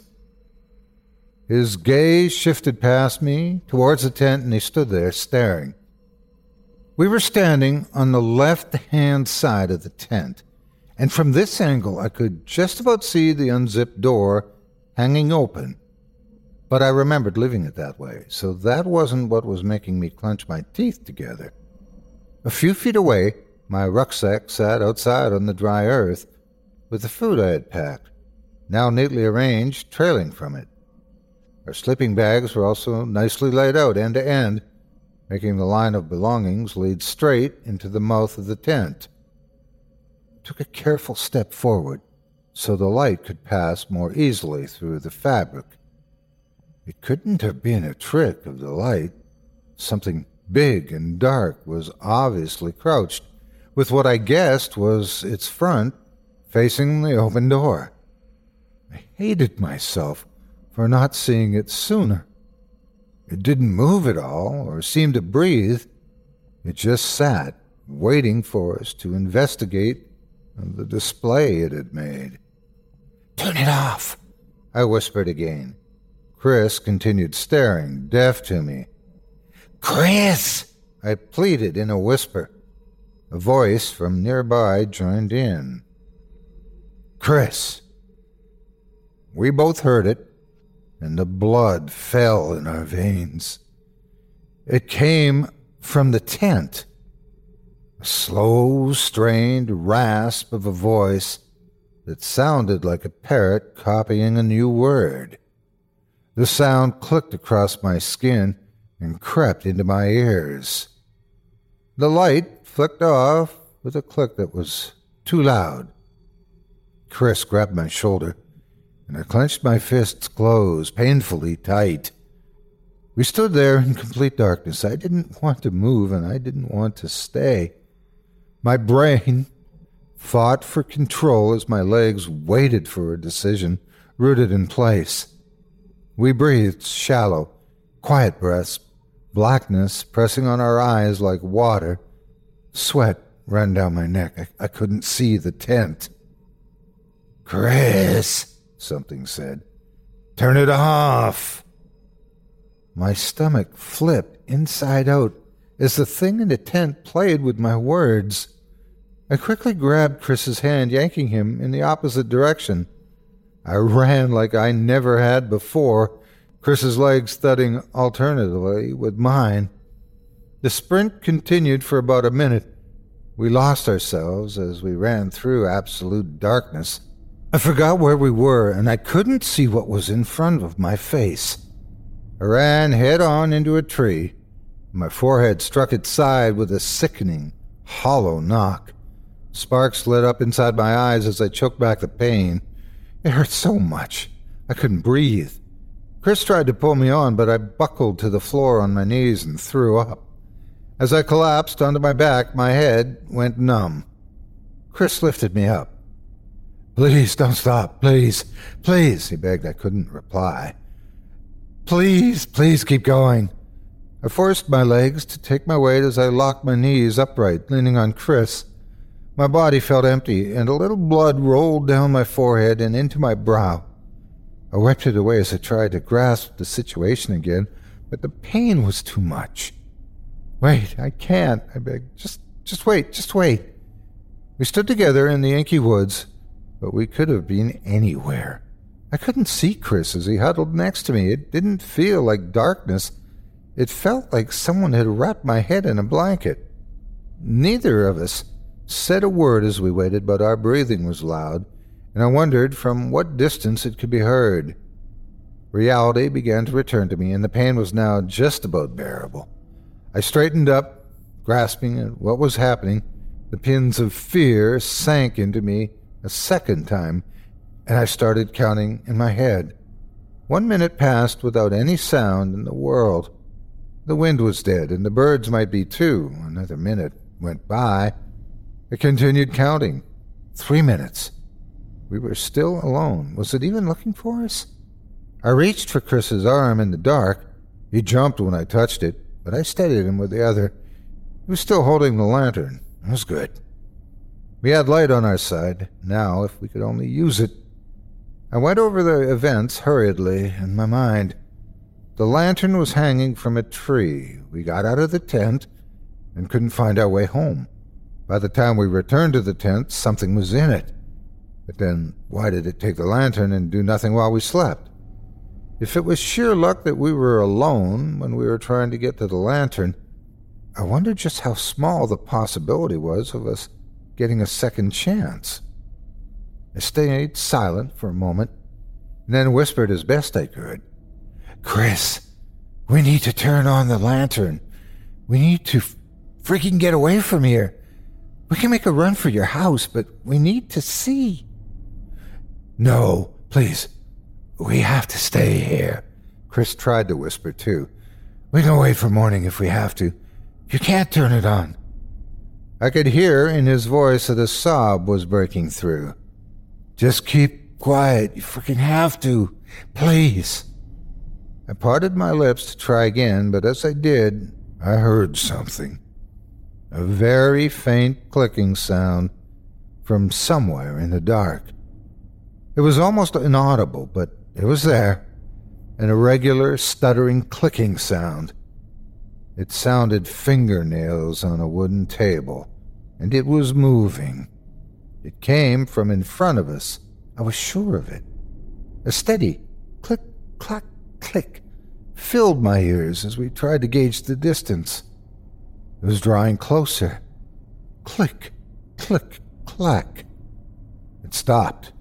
His gaze shifted past me towards the tent, and he stood there staring. We were standing on the left-hand side of the tent, and from this angle I could just about see the unzipped door hanging open. But I remembered leaving it that way, so that wasn't what was making me clench my teeth together. A few feet away, my rucksack sat outside on the dry earth, with the food I had packed, now neatly arranged, trailing from it. Our sleeping bags were also nicely laid out end to end, making the line of belongings lead straight into the mouth of the tent. I took a careful step forward so the light could pass more easily through the fabric. It couldn't have been a trick of the light. Something big and dark was obviously crouched, with what I guessed was its front facing the open door. I hated myself for not seeing it sooner. It didn't move at all or seem to breathe. It just sat, waiting for us to investigate the display it had made. "Turn it off," I whispered again. Chris continued staring, deaf to me. "Chris!" I pleaded in a whisper. A voice from nearby joined in. "Chris!" We both heard it, and the blood fell in our veins. It came from the tent. A slow, strained rasp of a voice that sounded like a parrot copying a new word. The sound clicked across my skin and crept into my ears. The light flicked off with a click that was too loud. Chris grabbed my shoulder, and I clenched my fists closed, painfully tight. We stood there in complete darkness. I didn't want to move, and I didn't want to stay. My brain fought for control as my legs waited for a decision rooted in place. We breathed shallow, quiet breaths, blackness pressing on our eyes like water. Sweat ran down my neck. I, I couldn't see the tent. "Chris," something said. "Turn it off." My stomach flipped inside out as the thing in the tent played with my words. I quickly grabbed Chris's hand, yanking him in the opposite direction. I ran like I never had before, Chris's legs thudding alternately with mine. The sprint continued for about a minute. We lost ourselves as we ran through absolute darkness. I forgot where we were, and I couldn't see what was in front of my face. I ran head-on into a tree. My forehead struck its side with a sickening, hollow knock. Sparks lit up inside my eyes as I choked back the pain. It hurt so much. I couldn't breathe. Chris tried to pull me on, but I buckled to the floor on my knees and threw up. As I collapsed onto my back, my head went numb. Chris lifted me up. "Please, don't stop. Please, please," he begged. I couldn't reply. "Please, please keep going." I forced my legs to take my weight as I locked my knees upright, leaning on Chris. My body felt empty, and a little blood rolled down my forehead and into my brow. I wiped it away as I tried to grasp the situation again, but the pain was too much. "Wait, I can't," I begged. Just, just wait, just wait." We stood together in the inky woods, but we could have been anywhere. I couldn't see Chris as he huddled next to me. It didn't feel like darkness. It felt like someone had wrapped my head in a blanket. Neither of us said a word as we waited, but our breathing was loud, and I wondered from what distance it could be heard. Reality began to return to me, and the pain was now just about bearable. I straightened up, grasping at what was happening. The pins of fear sank into me a second time, and I started counting in my head. One minute passed without any sound in the world. The wind was dead, and the birds might be too. Another minute went by. I continued counting. Three minutes. We were still alone. Was it even looking for us? I reached for Chris's arm in the dark. He jumped when I touched it, but I steadied him with the other. He was still holding the lantern. It was good. We had light on our side. Now, if we could only use it. I went over the events hurriedly in my mind. The lantern was hanging from a tree. We got out of the tent and couldn't find our way home. By the time we returned to the tent, something was in it. But then, why did it take the lantern and do nothing while we slept? If it was sheer luck that we were alone when we were trying to get to the lantern, I wondered just how small the possibility was of us getting a second chance. I stayed silent for a moment, and then whispered as best I could, "Chris, we need to turn on the lantern. We need to f- freaking get away from here. We can make a run for your house, but we need to see." "No, please. We have to stay here." Chris tried to whisper, too. "We can wait for morning if we have to. You can't turn it on." I could hear in his voice that a sob was breaking through. "Just keep quiet. You freaking have to. Please." I parted my lips to try again, but as I did, I heard something. A very faint clicking sound from somewhere in the dark. It was almost inaudible, but it was there, an irregular, stuttering clicking sound. It sounded fingernails on a wooden table, and it was moving. It came from in front of us. I was sure of it. A steady click, clack, click filled my ears as we tried to gauge the distance. It was drawing closer. Click, click, clack. It stopped.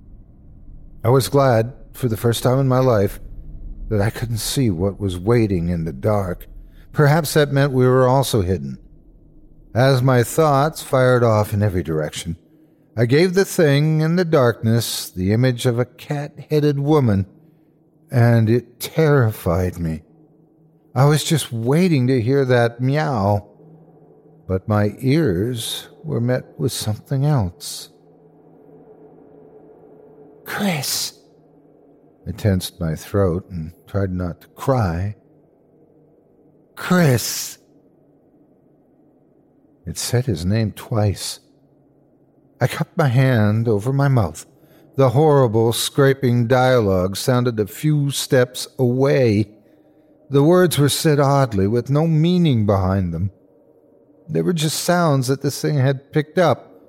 I was glad, for the first time in my life, that I couldn't see what was waiting in the dark. Perhaps that meant we were also hidden. As my thoughts fired off in every direction, I gave the thing in the darkness the image of a cat-headed woman, and it terrified me. I was just waiting to hear that meow, but my ears were met with something else. "Chris!" I tensed my throat and tried not to cry. "Chris!" It said his name twice. I cupped my hand over my mouth. The horrible, scraping dialogue sounded a few steps away. The words were said oddly, with no meaning behind them. They were just sounds that this thing had picked up,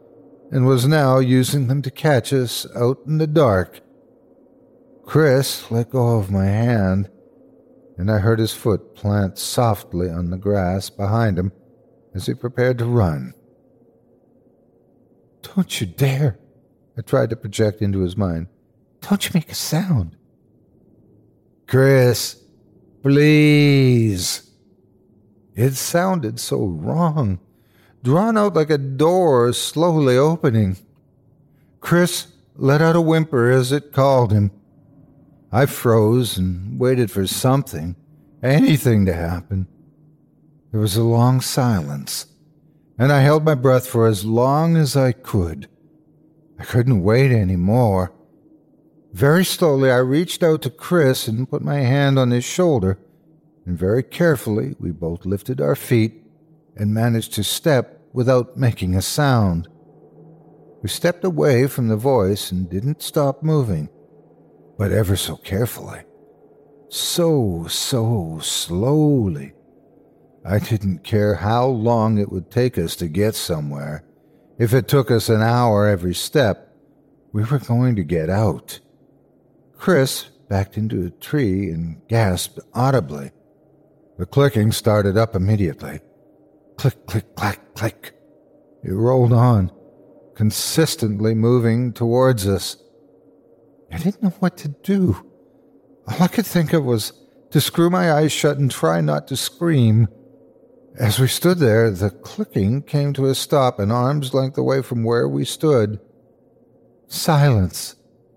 and was now using them to catch us out in the dark. Chris let go of my hand, and I heard his foot plant softly on the grass behind him as he prepared to run. "Don't you dare," I tried to project into his mind. "Don't you make a sound." "Chris, please." It sounded so wrong, drawn out like a door slowly opening. Chris let out a whimper as it called him. I froze and waited for something, anything to happen. There was a long silence, and I held my breath for as long as I could. I couldn't wait any more. Very slowly I reached out to Chris and put my hand on his shoulder, and very carefully we both lifted our feet and managed to step without making a sound. We stepped away from the voice and didn't stop moving, but ever so carefully. So, so slowly. I didn't care how long it would take us to get somewhere. If it took us an hour every step, we were going to get out. Chris backed into a tree and gasped audibly. The clicking started up immediately. Click, click, clack, click. It rolled on, consistently moving towards us. I didn't know what to do. All I could think of was to screw my eyes shut and try not to scream. As we stood there, the clicking came to a stop an arm's length away from where we stood. Silence.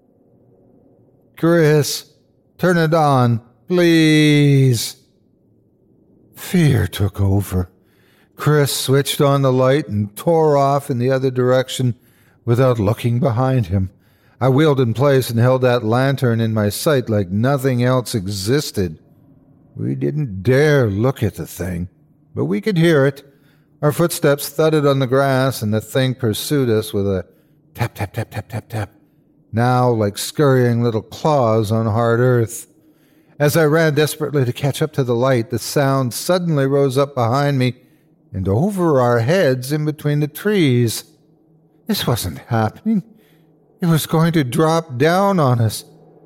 "Chris, turn it on, please." Fear took over. Chris switched on the light and tore off in the other direction without looking behind him. I wheeled in place and held that lantern in my sight like nothing else existed. We didn't dare look at the thing, but we could hear it. Our footsteps thudded on the grass, and the thing pursued us with a tap, tap, tap, tap, tap, tap, now like scurrying little claws on hard earth. As I ran desperately to catch up to the light, the sound suddenly rose up behind me and over our heads in between the trees. This wasn't happening. It was going to drop down on us.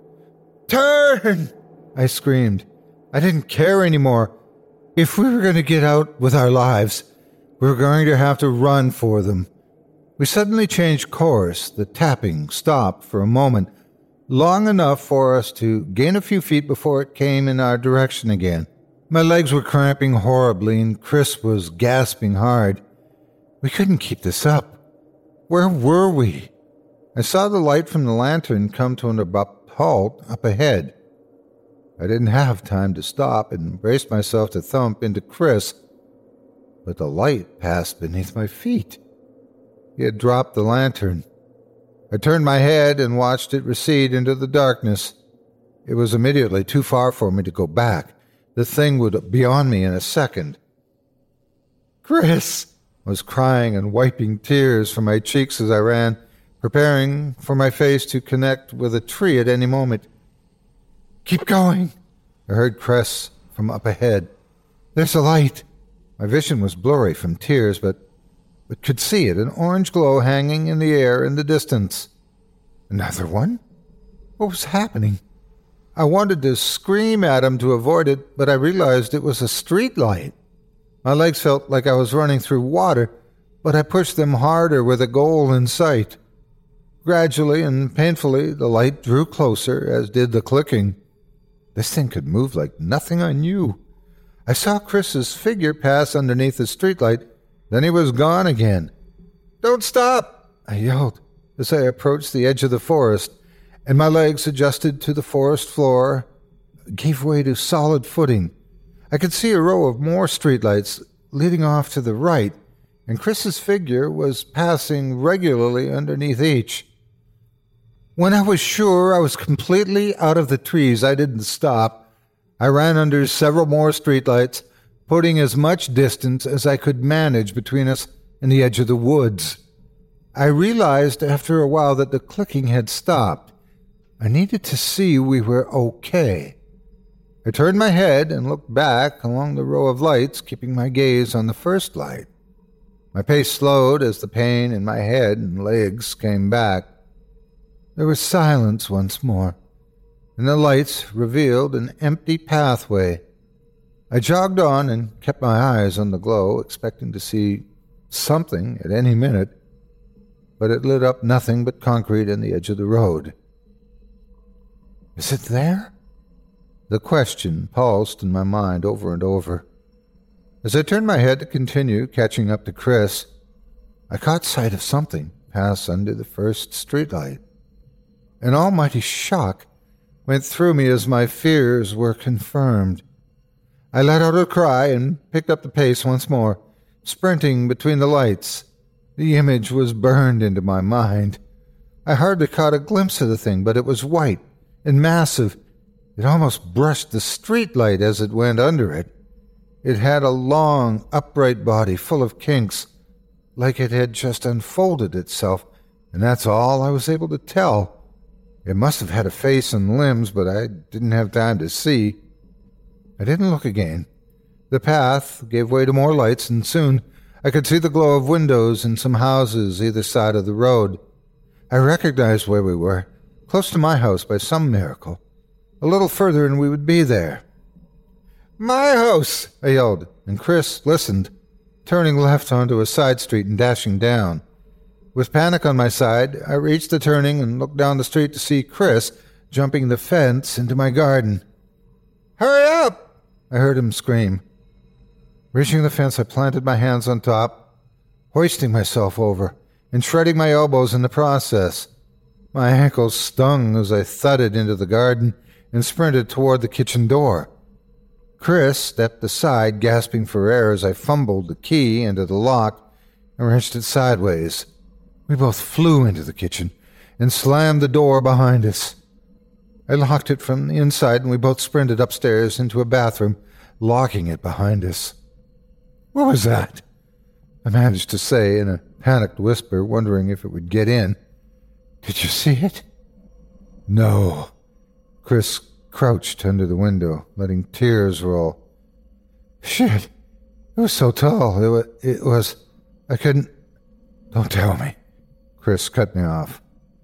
"Turn!" I screamed. I didn't care anymore. If we were going to get out with our lives, we were going to have to run for them. We suddenly changed course. The tapping stopped for a moment, long enough for us to gain a few feet before it came in our direction again. My legs were cramping horribly, and Chris was gasping hard. We couldn't keep this up. Where were we? I saw the light from the lantern come to an abrupt halt up ahead. I didn't have time to stop and braced myself to thump into Chris, but the light passed beneath my feet. He had dropped the lantern. I turned my head and watched it recede into the darkness. It was immediately too far for me to go back. The thing would be on me in a second. "Chris!" I was crying and wiping tears from my cheeks as I ran, preparing for my face to connect with a tree at any moment. "Keep going!" I heard Chris from up ahead. "There's a light." My vision was blurry from tears, but, but could see it, an orange glow hanging in the air in the distance. Another one? What was happening? I wanted to scream at him to avoid it, but I realized it was a street light. My legs felt like I was running through water, but I pushed them harder with a goal in sight. Gradually and painfully, the light drew closer, as did the clicking. This thing could move like nothing I knew. I saw Chris's figure pass underneath the streetlight, then he was gone again. "Don't stop!" I yelled as I approached the edge of the forest, and my legs adjusted to the forest floor, gave way to solid footing. I could see a row of more streetlights leading off to the right, and Chris's figure was passing regularly underneath each. When I was sure I was completely out of the trees, I didn't stop. I ran under several more streetlights, putting as much distance as I could manage between us and the edge of the woods. I realized after a while that the clicking had stopped. I needed to see we were okay. I turned my head and looked back along the row of lights, keeping my gaze on the first light. My pace slowed as the pain in my head and legs came back. There was silence once more, and the lights revealed an empty pathway. I jogged on and kept my eyes on the glow, expecting to see something at any minute, but it lit up nothing but concrete and the edge of the road. Is it there? The question pulsed in my mind over and over. As I turned my head to continue catching up to Chris, I caught sight of something pass under the first streetlight. An almighty shock went through me as my fears were confirmed. I let out a cry and picked up the pace once more, sprinting between the lights. The image was burned into my mind. I hardly caught a glimpse of the thing, but it was white and massive. It almost brushed the streetlight as it went under it. It had a long, upright body full of kinks, like it had just unfolded itself, and that's all I was able to tell. It must have had a face and limbs, but I didn't have time to see. I didn't look again. The path gave way to more lights, and soon I could see the glow of windows in some houses either side of the road. I recognized where we were, close to my house by some miracle. A little further and we would be there. "My house!" I yelled, and Chris listened, turning left onto a side street and dashing down. With panic on my side, I reached the turning and looked down the street to see Chris jumping the fence into my garden. "Hurry up!" I heard him scream. Reaching the fence, I planted my hands on top, hoisting myself over and shredding my elbows in the process. My ankles stung as I thudded into the garden and sprinted toward the kitchen door. Chris stepped aside, gasping for air as I fumbled the key into the lock and wrenched it sideways. We both flew into the kitchen and slammed the door behind us. I locked it from the inside, and we both sprinted upstairs into a bathroom, locking it behind us. "What was that?" I managed to say in a panicked whisper, wondering if it would get in. "Did you see it?" "No." Chris crouched under the window, letting tears roll. "Shit. It was so tall. It was... It was I couldn't... Don't tell me." Chris cut me off.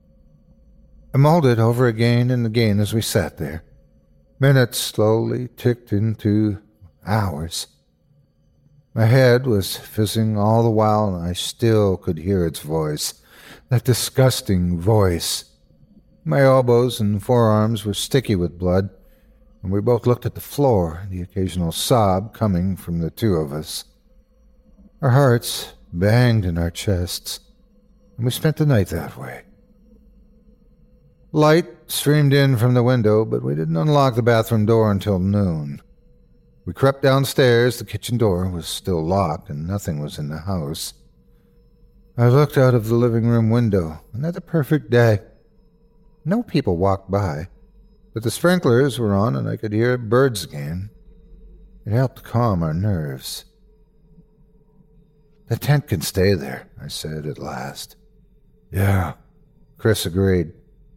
I mulled it over again and again as we sat there. Minutes slowly ticked into hours. My head was fizzing all the while, and I still could hear its voice, that disgusting voice. My elbows and forearms were sticky with blood, and we both looked at the floor, the occasional sob coming from the two of us. Our hearts banged in our chests, and we spent the night that way. Light streamed in from the window, but we didn't unlock the bathroom door until noon. We crept downstairs. The kitchen door was still locked, and nothing was in the house. I looked out of the living room window. Another perfect day. No people walked by, but the sprinklers were on, and I could hear birds again. It helped calm our nerves. "The tent can stay there," I said at last. "Yeah," Chris agreed.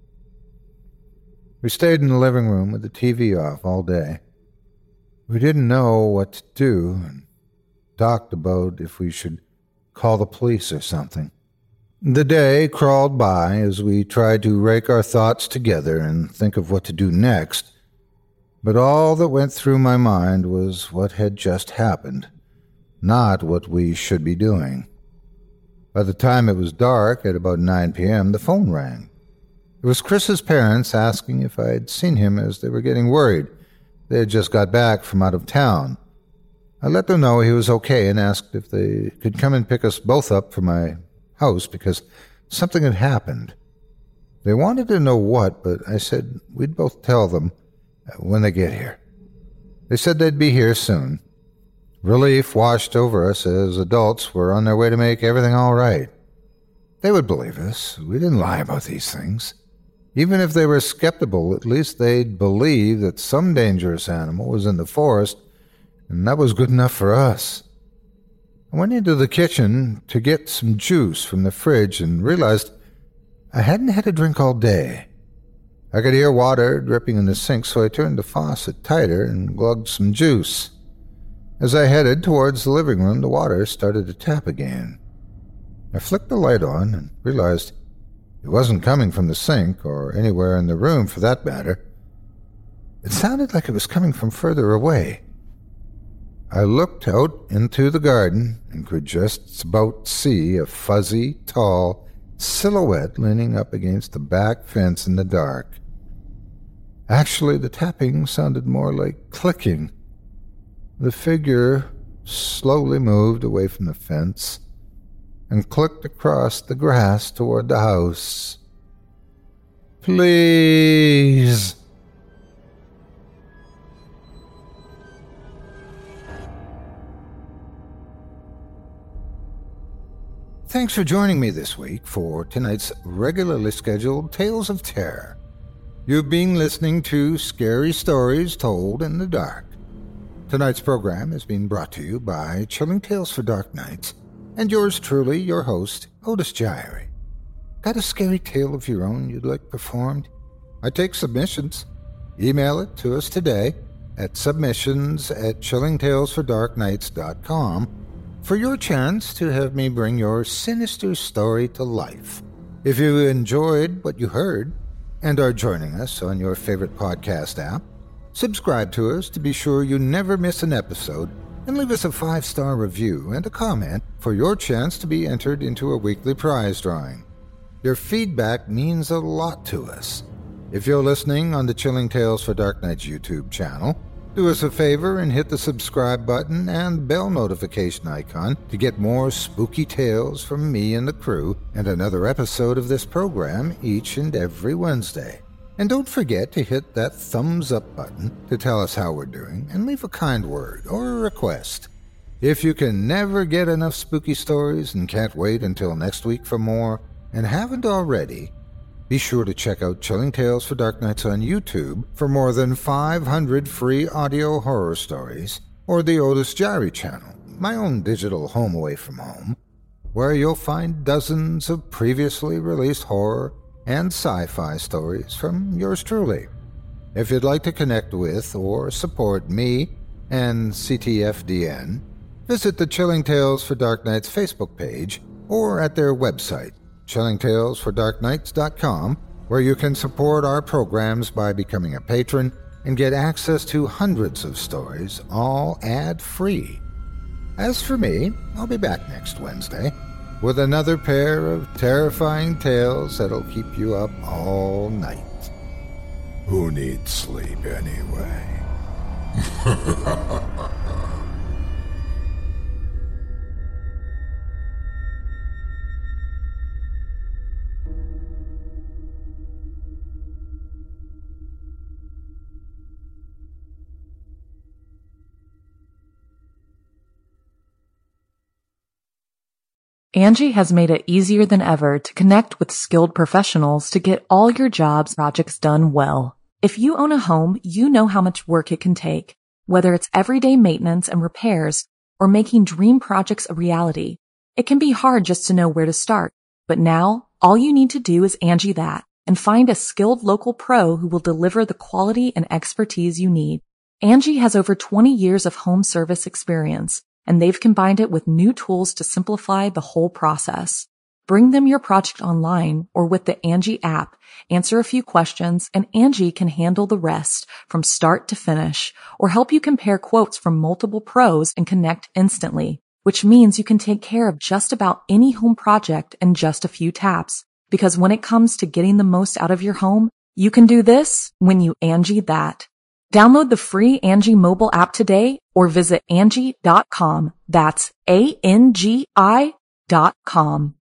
We stayed in the living room with the T V off all day. We didn't know what to do and talked about if we should call the police or something. The day crawled by as we tried to rake our thoughts together and think of what to do next, but all that went through my mind was what had just happened, not what we should be doing. By the time it was dark, at about nine p.m., the phone rang. It was Chris's parents asking if I had seen him as they were getting worried. They had just got back from out of town. I let them know he was okay and asked if they could come and pick us both up from my house because something had happened. They wanted to know what, but I said we'd both tell them when they get here. They said they'd be here soon. Relief washed over us as adults were on their way to make everything all right. They would believe us. We didn't lie about these things. Even if they were skeptical, at least they'd believe that some dangerous animal was in the forest, and that was good enough for us. I went into the kitchen to get some juice from the fridge and realized I hadn't had a drink all day. I could hear water dripping in the sink, so I turned the faucet tighter and glugged some juice. As I headed towards the living room, the water started to tap again. I flicked the light on and realized it wasn't coming from the sink or anywhere in the room for that matter. It sounded like it was coming from further away. I looked out into the garden and could just about see a fuzzy, tall silhouette leaning up against the back fence in the dark. Actually, the tapping sounded more like clicking. The figure slowly moved away from the fence and clicked across the grass toward the house. Please! Thanks for joining me this week for tonight's regularly scheduled Tales of Terror. You've been listening to Scary Stories Told in the Dark. Tonight's program is being brought to you by Chilling Tales for Dark Nights, and yours truly, your host, Otis Gyrie. Got a scary tale of your own you'd like performed? I take submissions. Email it to us today at submissions at chilling tales for dark nights dot com for your chance to have me bring your sinister story to life. If you enjoyed what you heard and are joining us on your favorite podcast app, subscribe to us to be sure you never miss an episode, and leave us a five-star review and a comment for your chance to be entered into a weekly prize drawing. Your feedback means a lot to us. If you're listening on the Chilling Tales for Dark Nights YouTube channel, do us a favor and hit the subscribe button and bell notification icon to get more spooky tales from me and the crew and another episode of this program each and every Wednesday. And don't forget to hit that thumbs up button to tell us how we're doing and leave a kind word or a request. If you can never get enough spooky stories and can't wait until next week for more, and haven't already, be sure to check out Chilling Tales for Dark Nights on YouTube for more than five hundred free audio horror stories, or the Otis Gyrie channel, my own digital home away from home, where you'll find dozens of previously released horror and sci-fi stories from yours truly. If you'd like to connect with or support me and C T F D N, visit the Chilling Tales for Dark Nights Facebook page or at their website, chilling tales for dark nights dot com, where you can support our programs by becoming a patron and get access to hundreds of stories, all ad-free. As for me, I'll be back next Wednesday with another pair of terrifying tales that'll keep you up all night. Who needs sleep anyway? Angie has made it easier than ever to connect with skilled professionals to get all your jobs projects done well. If you own a home, you know how much work it can take, whether it's everyday maintenance and repairs or making dream projects a reality. It can be hard just to know where to start, but now all you need to do is Angie that and find a skilled local pro who will deliver the quality and expertise you need. Angie has over twenty years of home service experience, and they've combined it with new tools to simplify the whole process. Bring them your project online or with the Angie app, answer a few questions, and Angie can handle the rest from start to finish, or help you compare quotes from multiple pros and connect instantly, which means you can take care of just about any home project in just a few taps. Because when it comes to getting the most out of your home, you can do this when you Angie that. Download the free Angie mobile app today or visit Angie dot com. That's A N G I dot com.